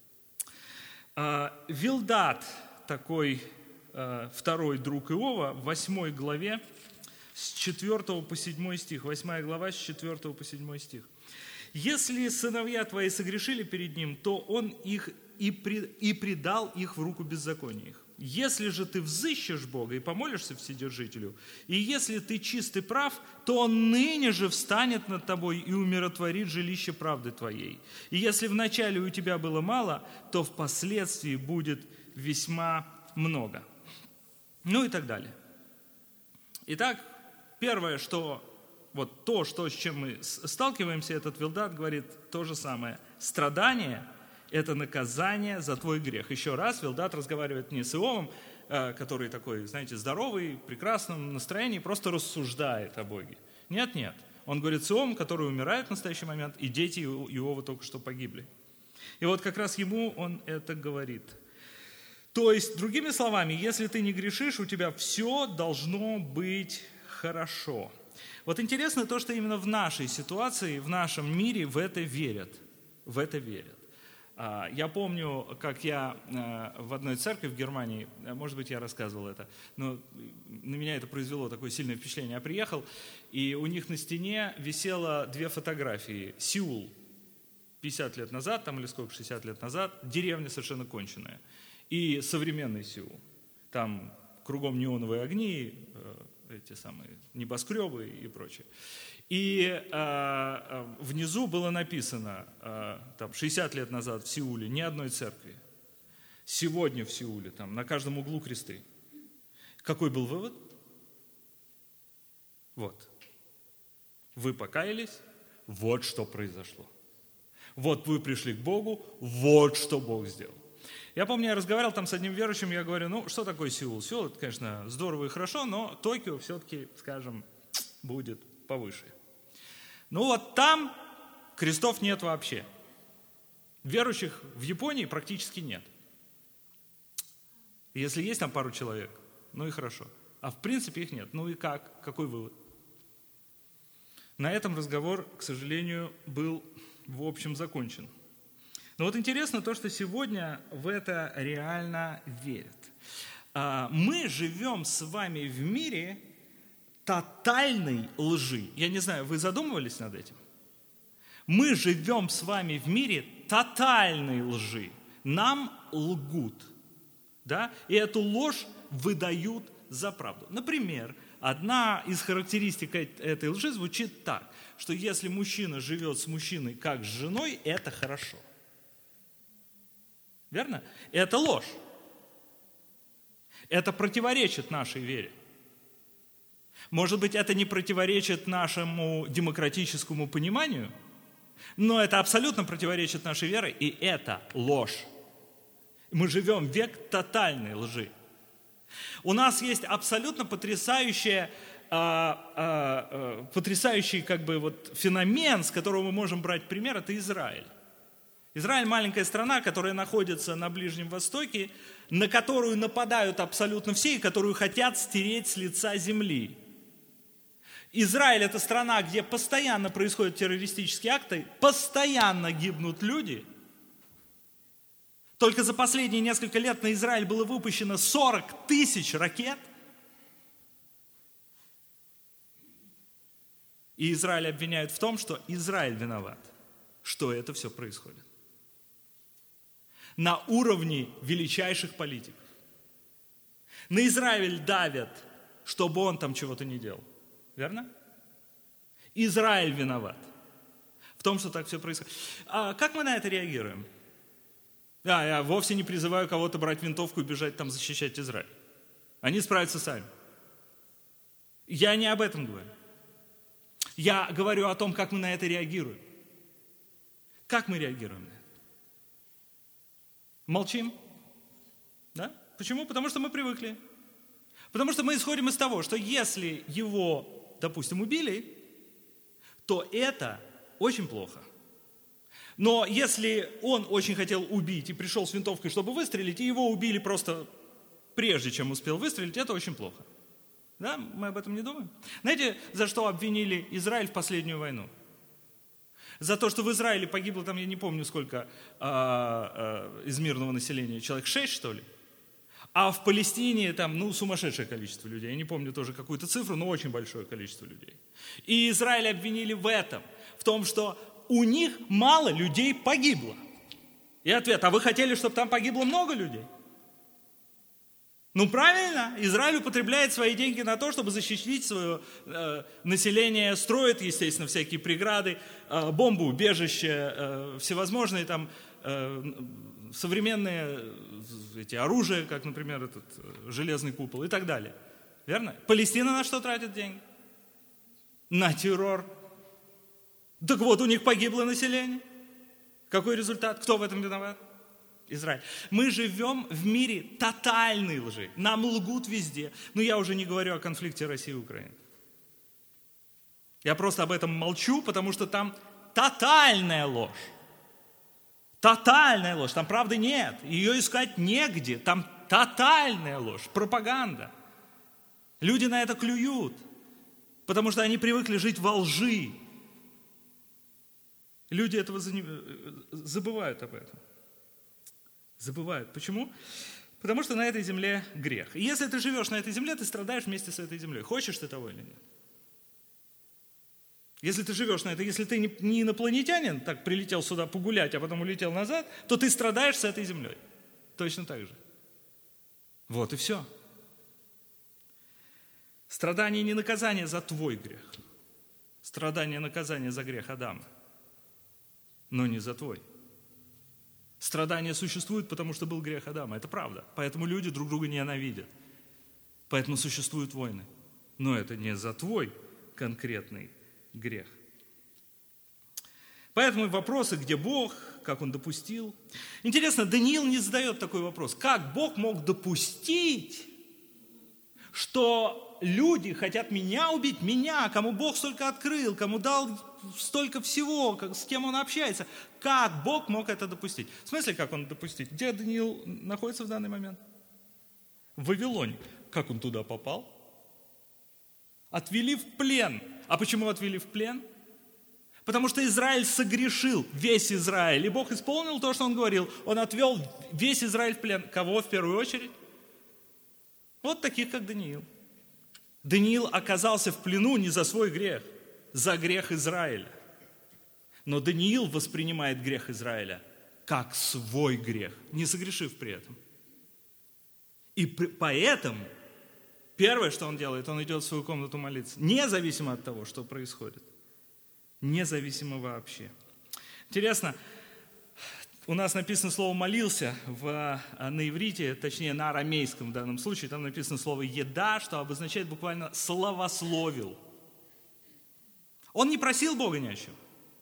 Вилдат, такой второй друг Иова, в восьмой главе, с четвёртого по седьмой стих, восьмая глава, с четвёртого по седьмой стих. «Если сыновья твои согрешили перед ним, то он их и, при, и предал их в руку беззакония их. Если же ты взыщешь Бога и помолишься Вседержителю, и если ты чист и прав, то Он ныне же встанет над тобой и умиротворит жилище правды твоей. И если вначале у тебя было мало, то впоследствии будет весьма много». Ну и так далее. Итак, первое, что вот то, что, с чем мы сталкиваемся, этот Вилдат говорит то же самое. Страдание – это наказание за твой грех. Еще раз, Вилдат разговаривает не с Иовом, который такой, знаете, здоровый, в прекрасном настроении, просто рассуждает о Боге. Нет, нет. Он говорит с Иовом, который умирает в настоящий момент, и дети Иова только что погибли. И вот как раз ему он это говорит. То есть, другими словами, если ты не грешишь, у тебя все должно быть хорошо. Вот интересно то, что именно в нашей ситуации, в нашем мире в это верят. В это верят. Я помню, как я в одной церкви в Германии, может быть, я рассказывал это, но на меня это произвело такое сильное впечатление. Я приехал, и у них на стене висело две фотографии. Сеул, пятьдесят лет назад, там или сколько, шестьдесят лет назад, деревня совершенно конченая. И современный Сеул. Там кругом неоновые огни, эти самые небоскребы и прочее. И э, внизу было написано, э, там, шестьдесят лет назад в Сеуле ни одной церкви. Сегодня в Сеуле, там, на каждом углу кресты. Какой был вывод? Вот. Вы покаялись, вот что произошло. Вот вы пришли к Богу, вот что Бог сделал. Я помню, я разговаривал там с одним верующим, я говорю, ну, что такое Сеул? Сеул, это, конечно, здорово и хорошо, но Токио все-таки, скажем, будет повыше. Ну вот там крестов нет вообще. Верующих в Японии практически нет. Если есть там пару человек, ну и хорошо. А в принципе их нет. Ну и как? Какой вывод? На этом разговор, к сожалению, был в общем закончен. Но вот интересно то, что сегодня в это реально верят. Мы живем с вами в мире тотальной лжи. Я не знаю, вы задумывались над этим? Мы живем с вами в мире тотальной лжи. Нам лгут. Да? И эту ложь выдают за правду. Например, одна из характеристик этой лжи звучит так, что если мужчина живет с мужчиной как с женой, это хорошо. Верно? Это ложь. Это противоречит нашей вере. Может быть, это не противоречит нашему демократическому пониманию, но это абсолютно противоречит нашей вере, и это ложь. Мы живем в век тотальной лжи. У нас есть абсолютно потрясающая, а, а, а, потрясающий как бы, вот, феномен, с которого мы можем брать пример, это Израиль. Израиль – маленькая страна, которая находится на Ближнем Востоке, на которую нападают абсолютно все и которую хотят стереть с лица земли. Израиль – это страна, где постоянно происходят террористические акты, постоянно гибнут люди. Только за последние несколько лет на Израиль было выпущено сорок тысяч ракет. И Израиль обвиняют в том, что Израиль виноват, что это все происходит. На уровне величайших политиков. На Израиль давят, чтобы он там чего-то не делал. Верно? Израиль виноват в том, что так все происходит. А как мы на это реагируем? Да, я вовсе не призываю кого-то брать винтовку и бежать там защищать Израиль. Они справятся сами. Я не об этом говорю. Я говорю о том, как мы на это реагируем. Как мы реагируем на это? Молчим? Да? Почему? Потому что мы привыкли. Потому что мы исходим из того, что если его, допустим, убили, то это очень плохо. Но если он очень хотел убить и пришел с винтовкой, чтобы выстрелить, и его убили просто прежде, чем успел выстрелить, это очень плохо. Да? Мы об этом не думаем? Знаете, за что обвинили Израиль в последнюю войну? За то, что в Израиле погибло там, я не помню сколько, а, а, из мирного населения, человек шесть, что ли? А в Палестине там, ну, сумасшедшее количество людей. Я не помню тоже какую-то цифру, но очень большое количество людей. И Израиль обвинили в этом, в том, что у них мало людей погибло. И ответ, а вы хотели, чтобы там погибло много людей? Ну, правильно, Израиль употребляет свои деньги на то, чтобы защитить свое э, население, строит, естественно, всякие преграды, э, бомбоубежища, э, всевозможные там э, современные эти, оружия, как, например, этот э, железный купол и так далее. Верно? Палестина на что тратит деньги? На террор. Так вот, у них погибло население. Какой результат? Кто в этом виноват? Израиль. Мы живем в мире тотальной лжи. Нам лгут везде. Но я уже не говорю о конфликте России и Украины. Я просто об этом молчу, потому что там тотальная ложь. Тотальная ложь. Там правды нет. Ее искать негде. Там тотальная ложь. Пропаганда. Люди на это клюют, потому что они привыкли жить во лжи. Люди этого забывают об этом. Забывают. Почему? Потому что на этой земле грех. И если ты живешь на этой земле, ты страдаешь вместе с этой землей. Хочешь ты того или нет? Если ты живешь на этой, если ты не инопланетянин, так прилетел сюда погулять, а потом улетел назад, то ты страдаешь с этой землей. Точно так же. Вот и все. Страдание не наказание за твой грех. Страдание наказание за грех Адама. Но не за твой. Страдания существуют, потому что был грех Адама. Это правда. Поэтому люди друг друга ненавидят. Поэтому существуют войны. Но это не за твой конкретный грех. Поэтому вопросы, где Бог, как Он допустил. Интересно, Даниил не задает такой вопрос. Как Бог мог допустить, что люди хотят меня убить, меня, кому Бог столько открыл, кому дал столько всего, с кем Он общается. Как Бог мог это допустить? В смысле, как Он допустить? Где Даниил находится в данный момент? В Вавилоне. Как он туда попал? Отвели в плен. А почему отвели в плен? Потому что Израиль согрешил, весь Израиль. И Бог исполнил то, что Он говорил. Он отвел весь Израиль в плен. Кого в первую очередь? Вот таких, как Даниил. Даниил оказался в плену не за свой грех, за грех Израиля. Но Даниил воспринимает грех Израиля как свой грех, не согрешив при этом. И поэтому первое, что он делает, он идет в свою комнату молиться, независимо от того, что происходит. Независимо вообще. Интересно, у нас написано слово «молился» в, на иврите, точнее на арамейском в данном случае, там написано слово «еда», что обозначает буквально «славословил». Он не просил Бога ни о чем.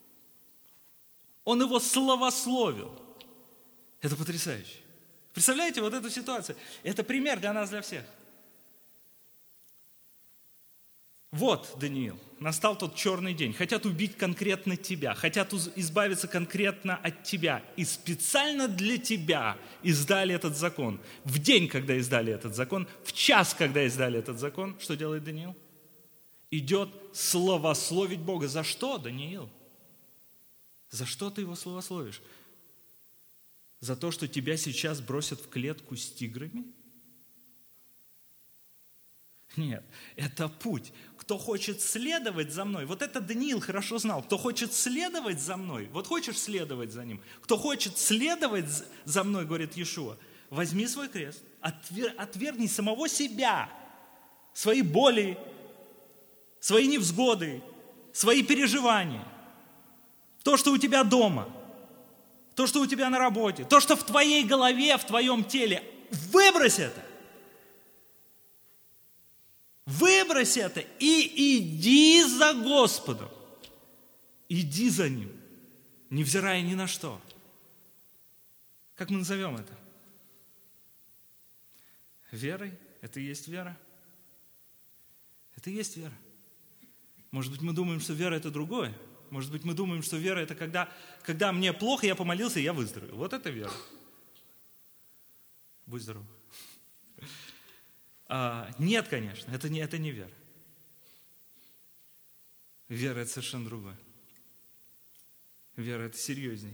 Он его славословил. Это потрясающе. Представляете, вот эту ситуацию? Это пример для нас, для всех. Вот, Даниил, настал тот черный день. Хотят убить конкретно тебя, хотят избавиться конкретно от тебя. И специально для тебя издали этот закон. В день, когда издали этот закон, в час, когда издали этот закон, что делает Даниил? Идет славословить Бога. За что, Даниил? За что ты его славословишь? За то, что тебя сейчас бросят в клетку с тиграми? Нет, это путь. Кто хочет следовать за мной, вот это Даниил хорошо знал, кто хочет следовать за мной, вот хочешь следовать за ним, кто хочет следовать за мной, говорит Иешуа, возьми свой крест, отвер, отвергни самого себя, свои боли, свои невзгоды, свои переживания, то, что у тебя дома, то, что у тебя на работе, то, что в твоей голове, в твоем теле, выбрось это. Выбрось это и иди за Господом. Иди за Ним, невзирая ни на что. Как мы назовем это? Верой? Это и есть вера? Это и есть вера. Может быть, мы думаем, что вера – это другое. Может быть, мы думаем, что вера – это когда, когда мне плохо, я помолился, и я выздоровел. Вот это вера. Будь здоров. А, нет, конечно, это не, это не вера. Вера – это совершенно другое. Вера – это серьезней.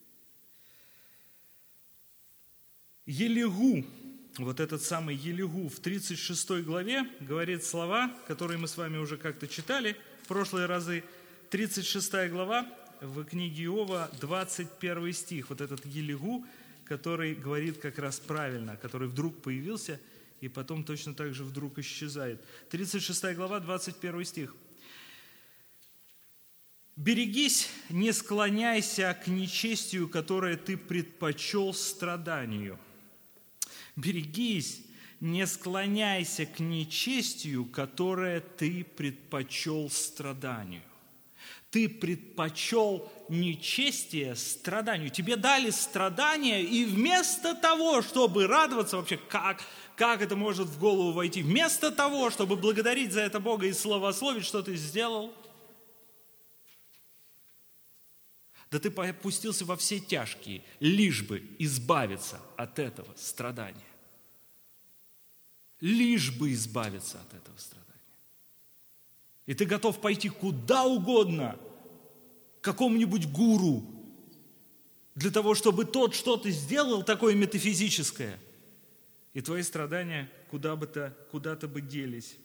Елигу, вот этот самый Елигу в тридцать шестой главе говорит слова, которые мы с вами уже как-то читали в прошлые разы. тридцать шестая глава в книге Иова, двадцать первый стих. Вот этот Елигу, который говорит как раз правильно, который вдруг появился и потом точно так же вдруг исчезает. тридцать шестая глава, двадцать первый стих. «Берегись, не склоняйся к нечестию, которое ты предпочел страданию». Берегись, не склоняйся к нечестию, которое ты предпочел страданию. Ты предпочел нечестие страданию. Тебе дали страдания, и вместо того, чтобы радоваться, вообще, как, как это может в голову войти, вместо того, чтобы благодарить за это Бога и славословить, что ты сделал, да ты попустился во все тяжкие, лишь бы избавиться от этого страдания. Лишь бы избавиться от этого страдания. И ты готов пойти куда угодно, к какому-нибудь гуру, для того, чтобы тот что-то сделал такое метафизическое, и твои страдания куда бы то, куда-то бы делись.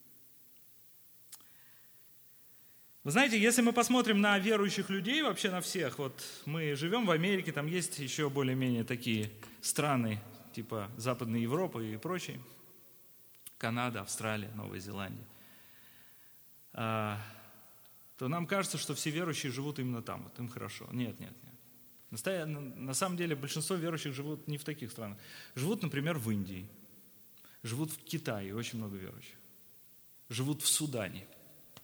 Вы знаете, если мы посмотрим на верующих людей, вообще на всех, вот мы живем в Америке, там есть еще более-менее такие страны, типа Западной Европы и прочие, Канада, Австралия, Новая Зеландия, то нам кажется, что все верующие живут именно там, вот им хорошо. Нет, нет, нет. На самом деле большинство верующих живут не в таких странах. Живут, например, в Индии, живут в Китае, очень много верующих. Живут в Судане.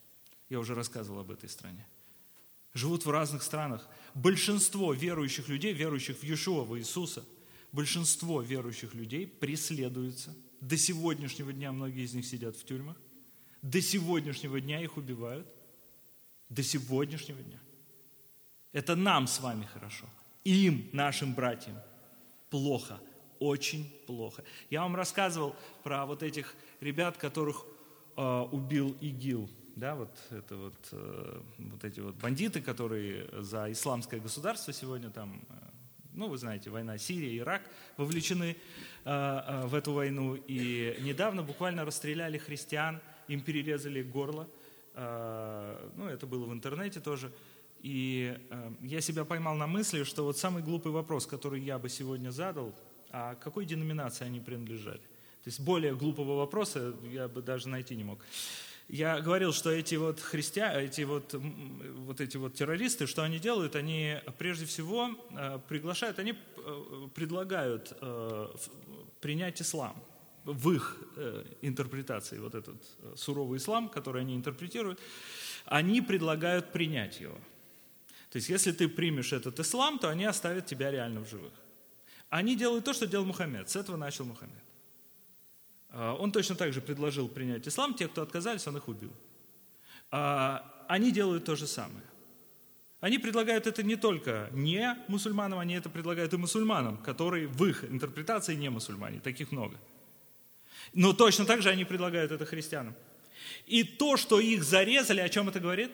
Я уже рассказывал об этой стране. Живут в разных странах. Большинство верующих людей, верующих в Иешуа, в Иисуса, большинство верующих людей преследуются. До сегодняшнего дня многие из них сидят в тюрьмах. До сегодняшнего дня их убивают. До сегодняшнего дня. Это нам с вами хорошо. Им, нашим братьям, плохо. Очень плохо. Я вам рассказывал про вот этих ребят, которых э, убил ИГИЛ. Да, вот, это вот, э, вот эти вот бандиты, которые за исламское государство сегодня там, э, ну, вы знаете, война Сирия, Ирак вовлечены э, э, в эту войну. И недавно буквально расстреляли христиан, им перерезали горло. Э, ну, это было в интернете тоже. И э, я себя поймал на мысли, что вот самый глупый вопрос, который я бы сегодня задал, а к какой деноминации они принадлежали? То есть более глупого вопроса я бы даже найти не мог. Я говорил, что эти вот христиане, эти вот, вот эти вот террористы, что они делают? Они прежде всего приглашают, они предлагают принять ислам в их интерпретации, вот этот суровый ислам, который они интерпретируют, они предлагают принять его. То есть если ты примешь этот ислам, то они оставят тебя реально в живых. Они делают то, что делал Мухаммед, с этого начал Мухаммед. Он точно так же предложил принять ислам, те, кто отказались, он их убил. Они делают то же самое. Они предлагают это не только не мусульманам, они это предлагают и мусульманам, которые в их интерпретации не мусульмане, таких много. Но точно так же они предлагают это христианам. И то, что их зарезали, о чем это говорит?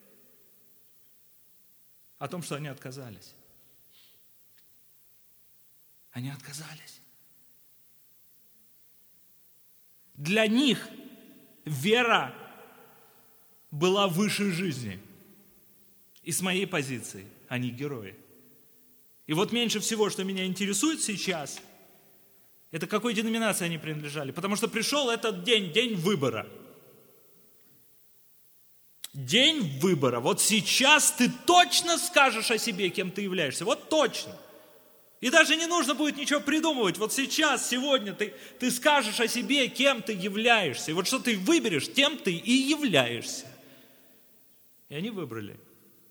О том, что они отказались. Они отказались. Для них вера была выше жизни. И с моей позиции они герои. И вот меньше всего, что меня интересует сейчас, это к какой деноминации они принадлежали. Потому что пришел этот день, день выбора. День выбора. Вот сейчас ты точно скажешь о себе, кем ты являешься. Вот точно. И даже не нужно будет ничего придумывать. Вот сейчас, сегодня ты, ты скажешь о себе, кем ты являешься. И вот что ты выберешь, тем ты и являешься. И они выбрали.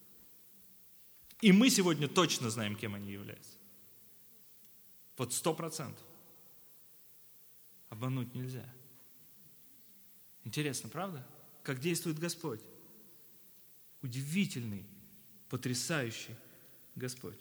И мы сегодня точно знаем, кем они являются. Вот сто процентов. Обмануть нельзя. Интересно, правда? Как действует Господь. Удивительный, потрясающий Господь.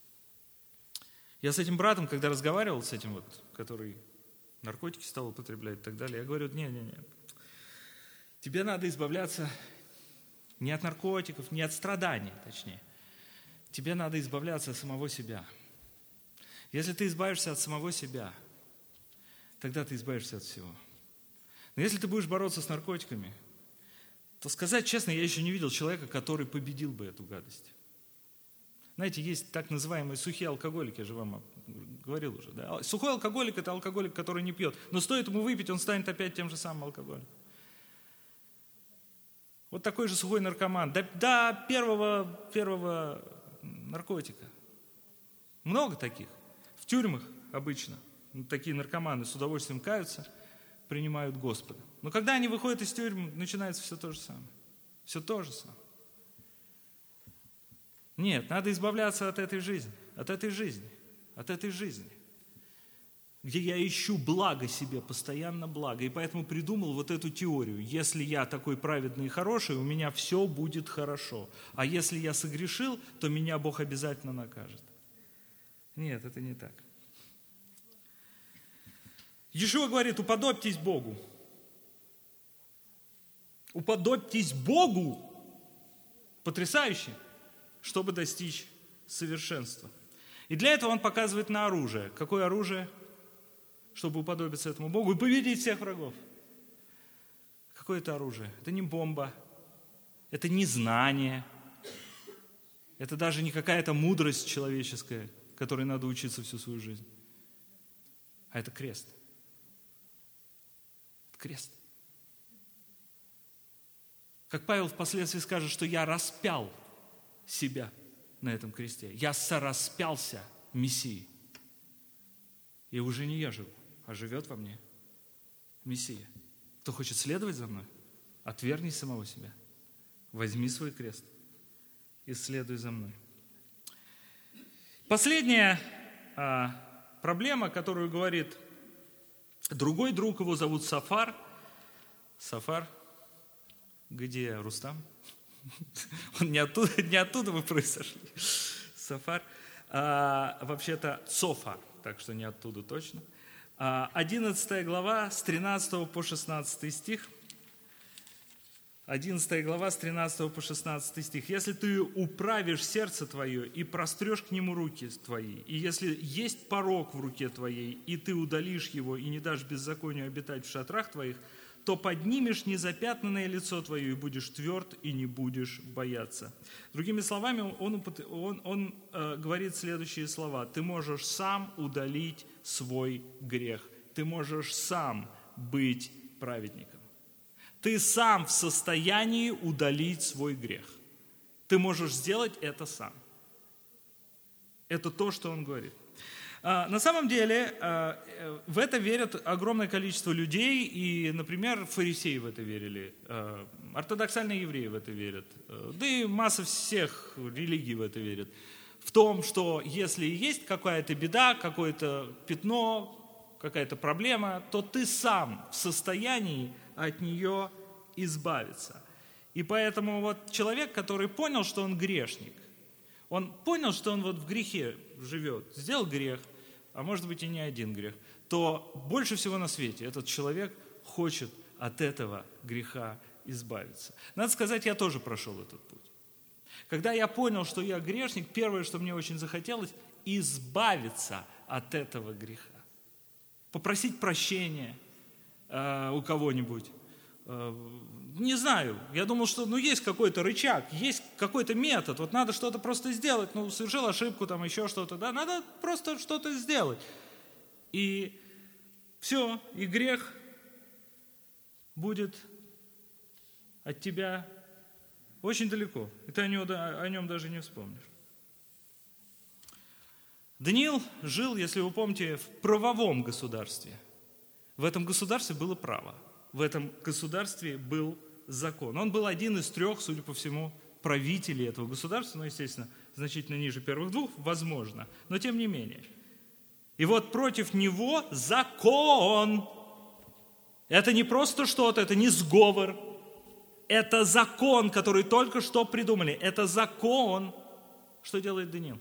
Я с этим братом, когда разговаривал, с этим вот, который наркотики стал употреблять и так далее, я говорю, не-не-не, тебе надо избавляться не от наркотиков, не от страданий, точнее. Тебе надо избавляться от самого себя. Если ты избавишься от самого себя, тогда ты избавишься от всего. Но если ты будешь бороться с наркотиками, то сказать честно, я еще не видел человека, который победил бы эту гадость. Знаете, есть так называемые сухие алкоголики, я же вам говорил уже. Да? Сухой алкоголик – это алкоголик, который не пьет. Но стоит ему выпить, он станет опять тем же самым алкоголиком. Вот такой же сухой наркоман. До, до первого, первого наркотика. Много таких. В тюрьмах обычно такие наркоманы с удовольствием каются, принимают Господа. Но когда они выходят из тюрьмы, начинается все то же самое. Все то же самое. Нет, надо избавляться от этой жизни, от этой жизни, от этой жизни, где я ищу благо себе, постоянно благо. И поэтому придумал вот эту теорию. Если я такой праведный и хороший, у меня все будет хорошо. А если я согрешил, то меня Бог обязательно накажет. Нет, это не так. Иешуа говорит, уподобьтесь Богу. Уподобьтесь Богу. Потрясающе. Чтобы достичь совершенства. И для этого он показывает на оружие. Какое оружие? Чтобы уподобиться этому Богу и победить всех врагов. Какое это оружие? Это не бомба, это не знание, это даже не какая-то мудрость человеческая, которой надо учиться всю свою жизнь. А это крест. Это крест. Как Павел впоследствии скажет, что я распял себя на этом кресте. Я сораспялся Мессии. И уже не я живу, а живет во мне Мессия. Кто хочет следовать за мной, отвергни самого себя. Возьми свой крест и следуй за мной. Последняя а, проблема, которую говорит другой друг, его зовут Сафар. Сафар, где Рустам? Он не оттуда, не оттуда вы произошли. Сафар. А, вообще-то Цофар, так что не оттуда точно. одиннадцатая глава с тринадцатого по шестнадцатый стих. одиннадцатая глава с тринадцатого по шестнадцатый стих. «Если ты управишь сердце твое и прострешь к нему руки твои, и если есть порок в руке твоей, и ты удалишь его и не дашь беззаконию обитать в шатрах твоих, то поднимешь незапятнанное лицо твое и будешь тверд и не будешь бояться». Другими словами, он, он, он э, говорит следующие слова. Ты можешь сам удалить свой грех. Ты можешь сам быть праведником. Ты сам в состоянии удалить свой грех. Ты можешь сделать это сам. Это то, что он говорит. На самом деле, в это верят огромное количество людей, и, например, фарисеи в это верили, ортодоксальные евреи в это верят, да и масса всех религий в это верят. В том, что если есть какая-то беда, какое-то пятно, какая-то проблема, то ты сам в состоянии от нее избавиться. И поэтому вот человек, который понял, что он грешник, он понял, что он вот в грехе живет, сделал грех, а может быть и не один грех, то больше всего на свете этот человек хочет от этого греха избавиться. Надо сказать, я тоже прошел этот путь. Когда я понял, что я грешник, первое, что мне очень захотелось, избавиться от этого греха. Попросить прощения э, у кого-нибудь. Не знаю, я думал, что ну, есть какой-то рычаг, есть какой-то метод, вот надо что-то просто сделать, ну, совершил ошибку, там еще что-то, да, надо просто что-то сделать. И все, и грех будет от тебя очень далеко, и ты о нем, о нем даже не вспомнишь. Даниил жил, если вы помните, в правовом государстве. В этом государстве было право. В этом государстве был закон. Он был один из трех, судя по всему, правителей этого государства, ну, естественно, значительно ниже первых двух, возможно, но тем не менее. И вот против него закон. Это не просто что-то, это не сговор. Это закон, который только что придумали. Это закон. Что делает Даниил?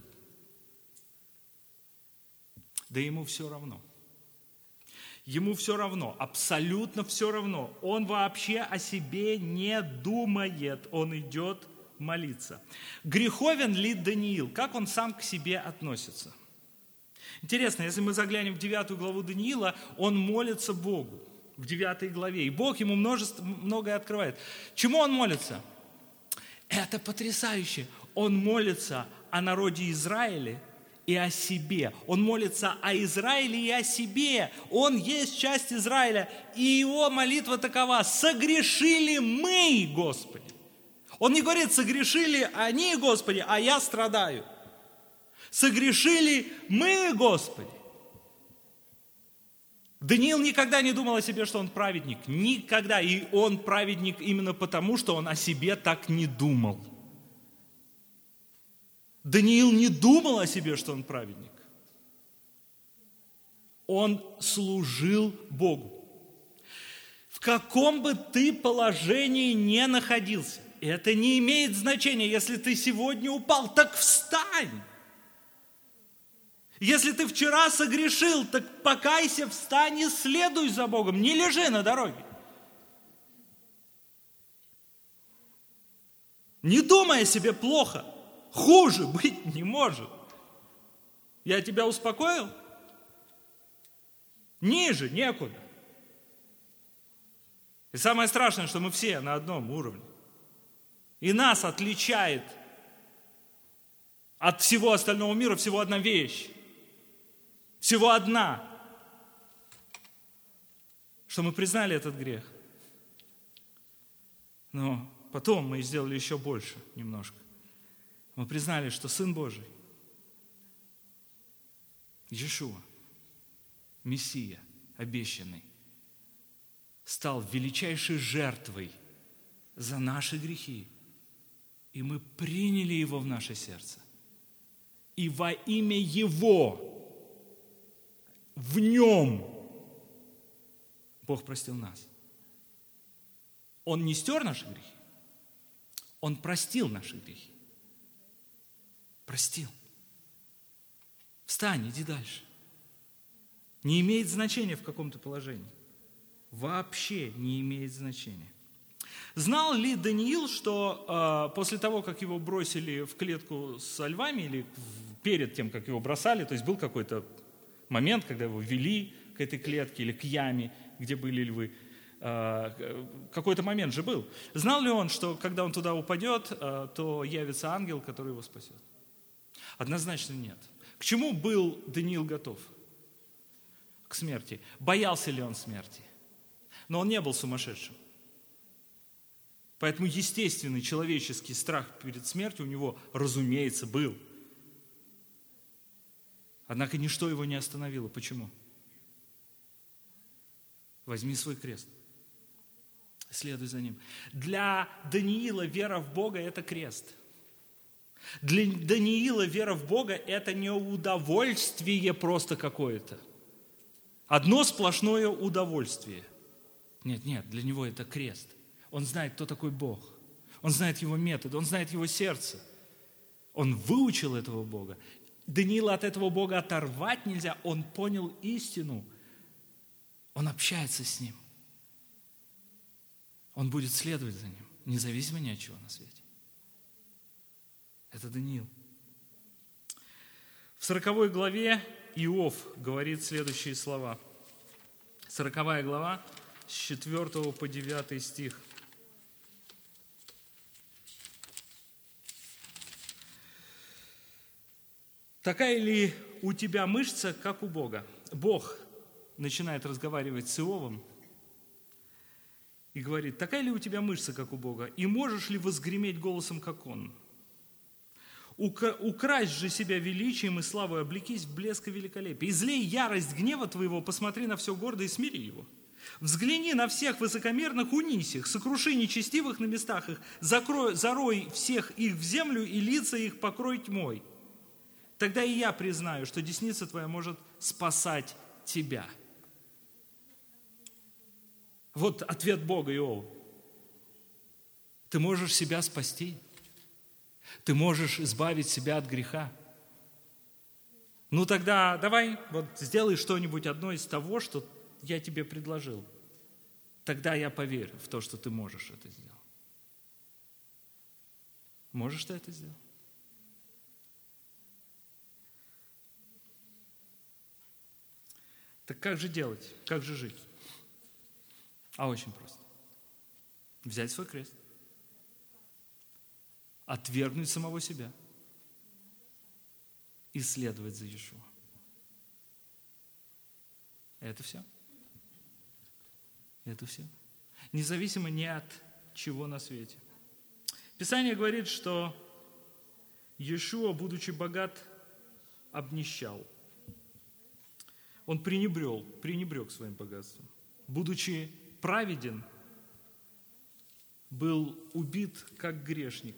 Да ему все равно. Ему все равно, абсолютно все равно. Он вообще о себе не думает, он идет молиться. Греховен ли Даниил? Как он сам к себе относится? Интересно, если мы заглянем в девятую главу Даниила, он молится Богу в девятой главе, и Бог ему множество, многое открывает. Чему он молится? Это потрясающе. Он молится о народе Израиля и о себе. Он молится о Израиле и о себе. Он есть часть Израиля. И его молитва такова: согрешили мы, Господи. Он не говорит, согрешили они, Господи, а я страдаю. Согрешили мы, Господи. Даниил никогда не думал о себе, что он праведник. Никогда. И он праведник именно потому, что он о себе так не думал. Даниил не думал о себе, что он праведник. Он служил Богу. В каком бы ты положении ни находился, это не имеет значения. Если ты сегодня упал, так встань. Если ты вчера согрешил, так покайся, встань и следуй за Богом. Не лежи на дороге. Не думай о себе плохо. Хуже быть не может. Я тебя успокоил? Ниже некуда. И самое страшное, что мы все на одном уровне. И нас отличает от всего остального мира всего одна вещь. Всего одна. Что мы признали этот грех. Но потом мы сделали еще больше немножко. Мы признали, что Сын Божий, Иешуа, Мессия, обещанный, стал величайшей жертвой за наши грехи И мы приняли Его в наше сердце. И во имя Его, в Нем, Бог простил нас. Он не стер наши грехи, Он простил наши грехи. Простил. Встань, иди дальше. Не имеет значения в каком то положении. Вообще не имеет значения. Знал ли Даниил, что э, после того, как его бросили в клетку со львами, или перед тем, как его бросали, то есть был какой-то момент, когда его вели к этой клетке или к яме, где были львы, э, какой-то момент же был. Знал ли он, что когда он туда упадет, э, то явится ангел, который его спасет? Однозначно нет. К чему был Даниил готов? К смерти. Боялся ли он смерти? Но он не был сумасшедшим. Поэтому естественный человеческий страх перед смертью у него, разумеется, был. Однако ничто его не остановило. Почему? Возьми свой крест. Следуй за ним. Для Даниила вера в Бога – это крест. Для Даниила вера в Бога – это не удовольствие просто какое-то. Одно сплошное удовольствие. Нет, нет, для него это крест. Он знает, кто такой Бог. Он знает Его метод, он знает Его сердце. Он выучил этого Бога. Даниила от этого Бога оторвать нельзя. Он понял истину. Он общается с Ним. Он будет следовать за Ним, независимо ни от чего на свете. Это Даниил. В сороковой главе Иов говорит следующие слова. Сороковая глава, с четвёртого по девятый стих. Такая ли у тебя мышца, как у Бога? Бог начинает разговаривать с Иовом и говорит: такая ли у тебя мышца, как у Бога? И можешь ли возгреметь голосом, как Он? Укрась же себя величием и славой, облекись в блеск и великолепие. Излей ярость гнева твоего, посмотри на все гордое и смири его. Взгляни на всех высокомерных, унись их, сокруши нечестивых на местах их, закрой, зарой всех их в землю и лица их покрой тьмой. Тогда и я признаю, что десница твоя может спасать тебя. Вот ответ Бога Иову. Ты можешь себя спасти. Ты можешь избавить себя от греха. Ну тогда давай, вот сделай что-нибудь одно из того, что я тебе предложил. Тогда я поверю в то, что ты можешь это сделать. Можешь ты это сделать? Так как же делать? Как же жить? А очень просто. Взять свой крест. Отвергнуть самого себя. И следовать за Иешуа. Это все. Это все. Независимо ни от чего на свете. Писание говорит, что Иешуа, будучи богат, обнищал. Он пренебрел, пренебрег своим богатством. Будучи праведен, был убит как грешник.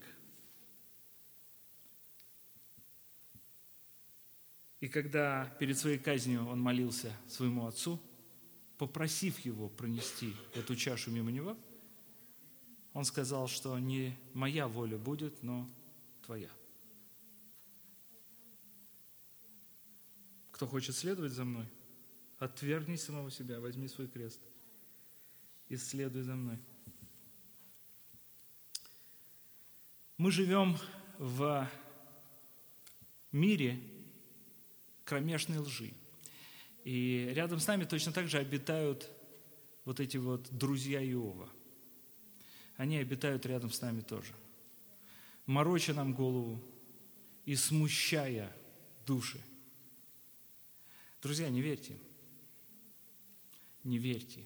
И когда перед своей казнью он молился своему отцу, попросив его пронести эту чашу мимо него, он сказал, что не моя воля будет, но твоя. Кто хочет следовать за мной, отвергни самого себя, возьми свой крест и следуй за мной. Мы живем в мире кромешной лжи. И рядом с нами точно так же обитают вот эти вот друзья Иова. Они обитают рядом с нами тоже, мороча нам голову и смущая души. Друзья, не верьте им. Не верьте им.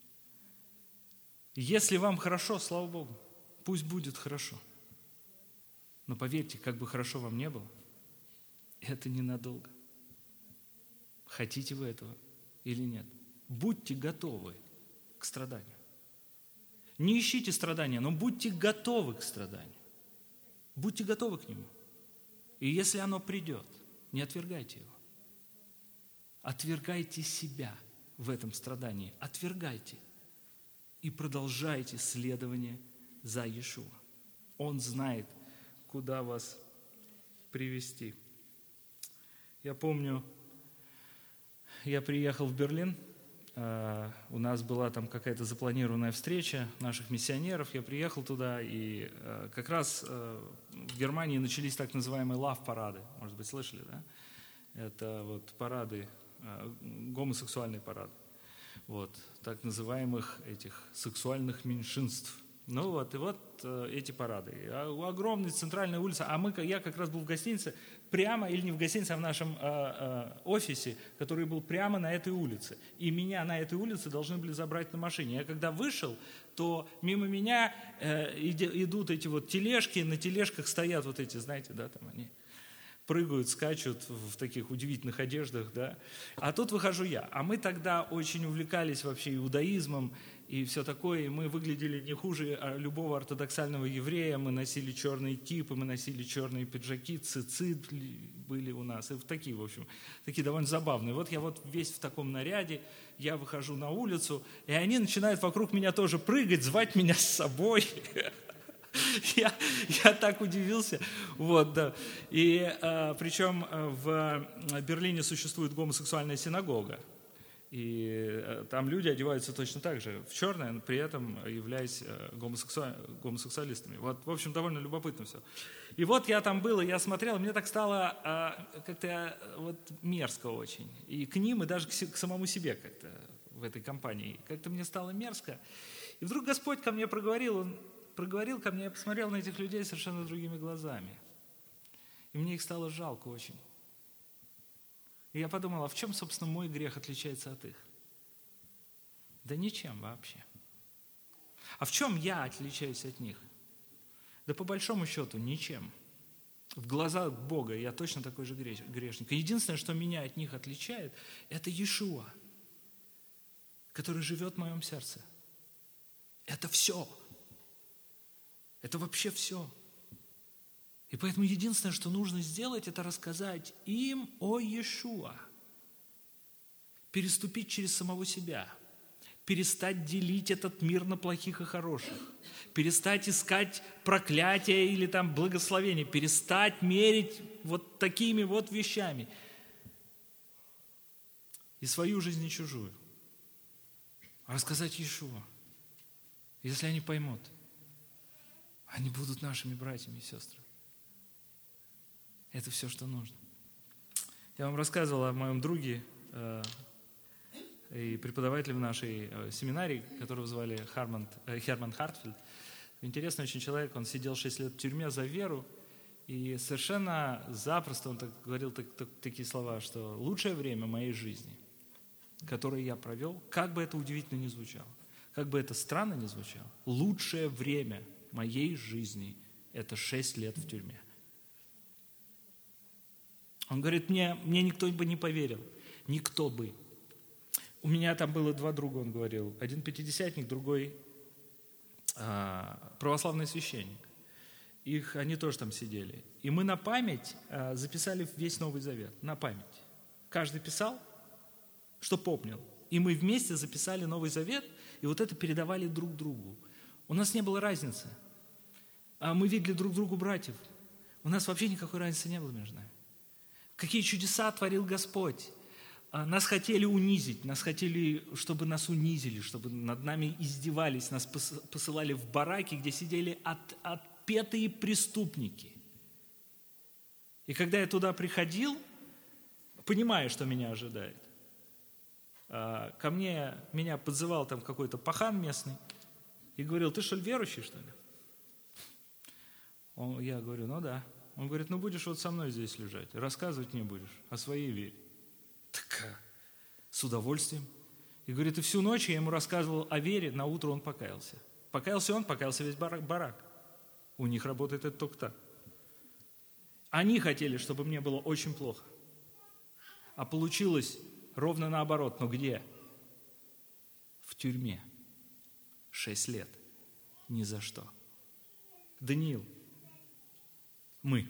Если вам хорошо, слава Богу, пусть будет хорошо. Но поверьте, как бы хорошо вам не было, это ненадолго. Хотите вы этого или нет? Будьте готовы к страданию. Не ищите страдания, но будьте готовы к страданию. Будьте готовы к нему. И если оно придет, не отвергайте его. Отвергайте себя в этом страдании. Отвергайте. И продолжайте следование за Иешуа. Он знает, куда вас привести. Я помню, я приехал в Берлин, у нас была там какая-то запланированная встреча наших миссионеров, я приехал туда, и как раз в Германии начались так называемые лав-парады, может быть, слышали, да? Это вот парады, гомосексуальные парады, вот, так называемых этих сексуальных меньшинств. Ну вот, и вот э, эти парады. Огромная центральная улица, а мы, я как раз был в гостинице, прямо, или не в гостинице, а в нашем э, э, офисе, который был прямо на этой улице. И меня на этой улице должны были забрать на машине. Я когда вышел, то мимо меня э, идут эти вот тележки, на тележках стоят вот эти, знаете, да, там они прыгают, скачут в таких удивительных одеждах, да. А тут выхожу я. А мы тогда очень увлекались вообще иудаизмом и все такое. И мы выглядели не хуже любого ортодоксального еврея. Мы носили черные кипы, мы носили черные пиджаки, цицит были у нас. И такие, в общем, такие довольно забавные. Вот я вот весь в таком наряде, я выхожу на улицу, и они начинают вокруг меня тоже прыгать, звать меня с собой. Я, я так удивился. Вот, да. И а, причем в Берлине существует гомосексуальная синагога. И а, там люди одеваются точно так же, в черное, при этом являясь гомосексуаль, гомосексуалистами. Вот, в общем, довольно любопытно все. И вот я там был, и я смотрел, мне так стало а, как-то вот мерзко очень. И к ним, и даже к, к самому себе как-то в этой компании. Как-то мне стало мерзко. И вдруг Господь ко мне проговорил, Он проговорил ко мне, я посмотрел на этих людей совершенно другими глазами. И мне их стало жалко очень. И я подумал, а в чем, собственно, мой грех отличается от их? Да ничем вообще. А в чем я отличаюсь от них? Да по большому счету ничем. В глазах Бога я точно такой же грешник. И единственное, что меня от них отличает, это Иешуа, который живет в моем сердце. Это все. Это вообще все. И поэтому единственное, что нужно сделать, это рассказать им о Иешуа. Переступить через самого себя. Перестать делить этот мир на плохих и хороших. Перестать искать проклятия или там благословения. Перестать мерить вот такими вот вещами. И свою жизнь, и чужую. А рассказать Иешуа. Если они поймут, они будут нашими братьями и сестрами. Это все, что нужно. Я вам рассказывал о моем друге э, и преподавателе в нашей э, семинарии, которого звали Харман, э, Херман Хартфельд. Интересный очень человек, он сидел шесть лет в тюрьме за веру, и совершенно запросто он так, говорил так, так, такие слова, что лучшее время моей жизни, которое я провел, как бы это удивительно ни звучало, как бы это странно ни звучало, лучшее время моей жизни – это шесть лет в тюрьме. Он говорит, мне, мне никто бы не поверил, никто бы. У меня там было два друга, он говорил, один пятидесятник, другой а, православный священник. Их, они тоже там сидели. И мы на память а, записали весь Новый Завет, на память. Каждый писал, что помнил. И мы вместе записали Новый Завет, и вот это передавали друг другу. У нас не было разницы. Мы видели друг другу братьев. У нас вообще никакой разницы не было между нами. Какие чудеса творил Господь. Нас хотели унизить, нас хотели, чтобы нас унизили, чтобы над нами издевались, нас посылали в бараки, где сидели от, отпетые преступники. И когда я туда приходил, понимая, что меня ожидает, ко мне, меня подзывал там какой-то пахан местный и говорил, ты что ли верующий, что ли? Он, я говорю, ну да. Он говорит, ну будешь вот со мной здесь лежать, рассказывать мне будешь о своей вере. Так, с удовольствием. И говорит, и всю ночь я ему рассказывал о вере, на утро он покаялся. Покаялся он, покаялся весь барак. барак. У них работает это только так. Они хотели, чтобы мне было очень плохо. А получилось ровно наоборот. Но где? В тюрьме. Шесть лет. Ни за что. Даниил, Мы.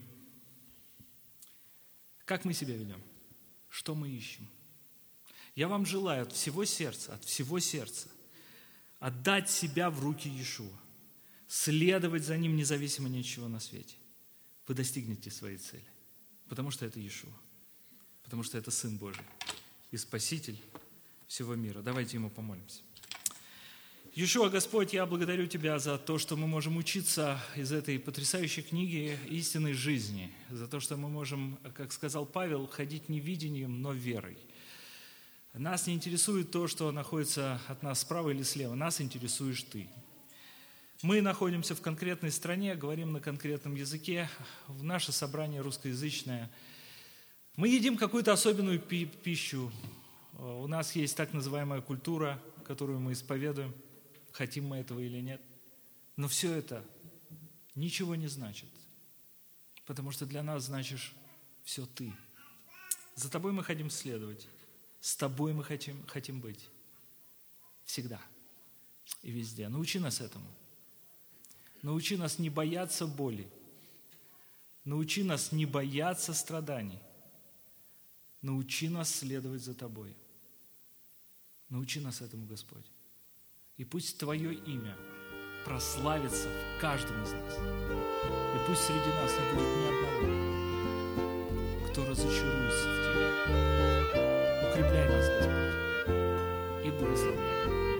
Как мы себя ведем? Что мы ищем? Я вам желаю от всего сердца, от всего сердца отдать себя в руки Иешуа, следовать за Ним независимо ни от чего на свете. Вы достигнете своей цели, потому что это Иешуа, потому что это Сын Божий и Спаситель всего мира. Давайте Ему помолимся. Иешуа, Господь, я благодарю Тебя за то, что мы можем учиться из этой потрясающей книги истинной жизни, за то, что мы можем, как сказал Павел, ходить не видением, но верой. Нас не интересует то, что находится от нас справа или слева, нас интересуешь Ты. Мы находимся в конкретной стране, говорим на конкретном языке, в наше собрание русскоязычное. Мы едим какую-то особенную пи- пищу, у нас есть так называемая культура, которую мы исповедуем. Хотим мы этого или нет. Но все это ничего не значит. Потому что для нас значишь все Ты. За Тобой мы хотим следовать. С Тобой мы хотим, хотим быть. Всегда и везде. Научи нас этому. Научи нас не бояться боли. Научи нас не бояться страданий. Научи нас следовать за Тобой. Научи нас этому, Господь. И пусть Твое имя прославится в каждом из нас. И пусть среди нас не будет ни одного, кто разочаруется в Тебе. Укрепляй нас, Господь, и благословляй.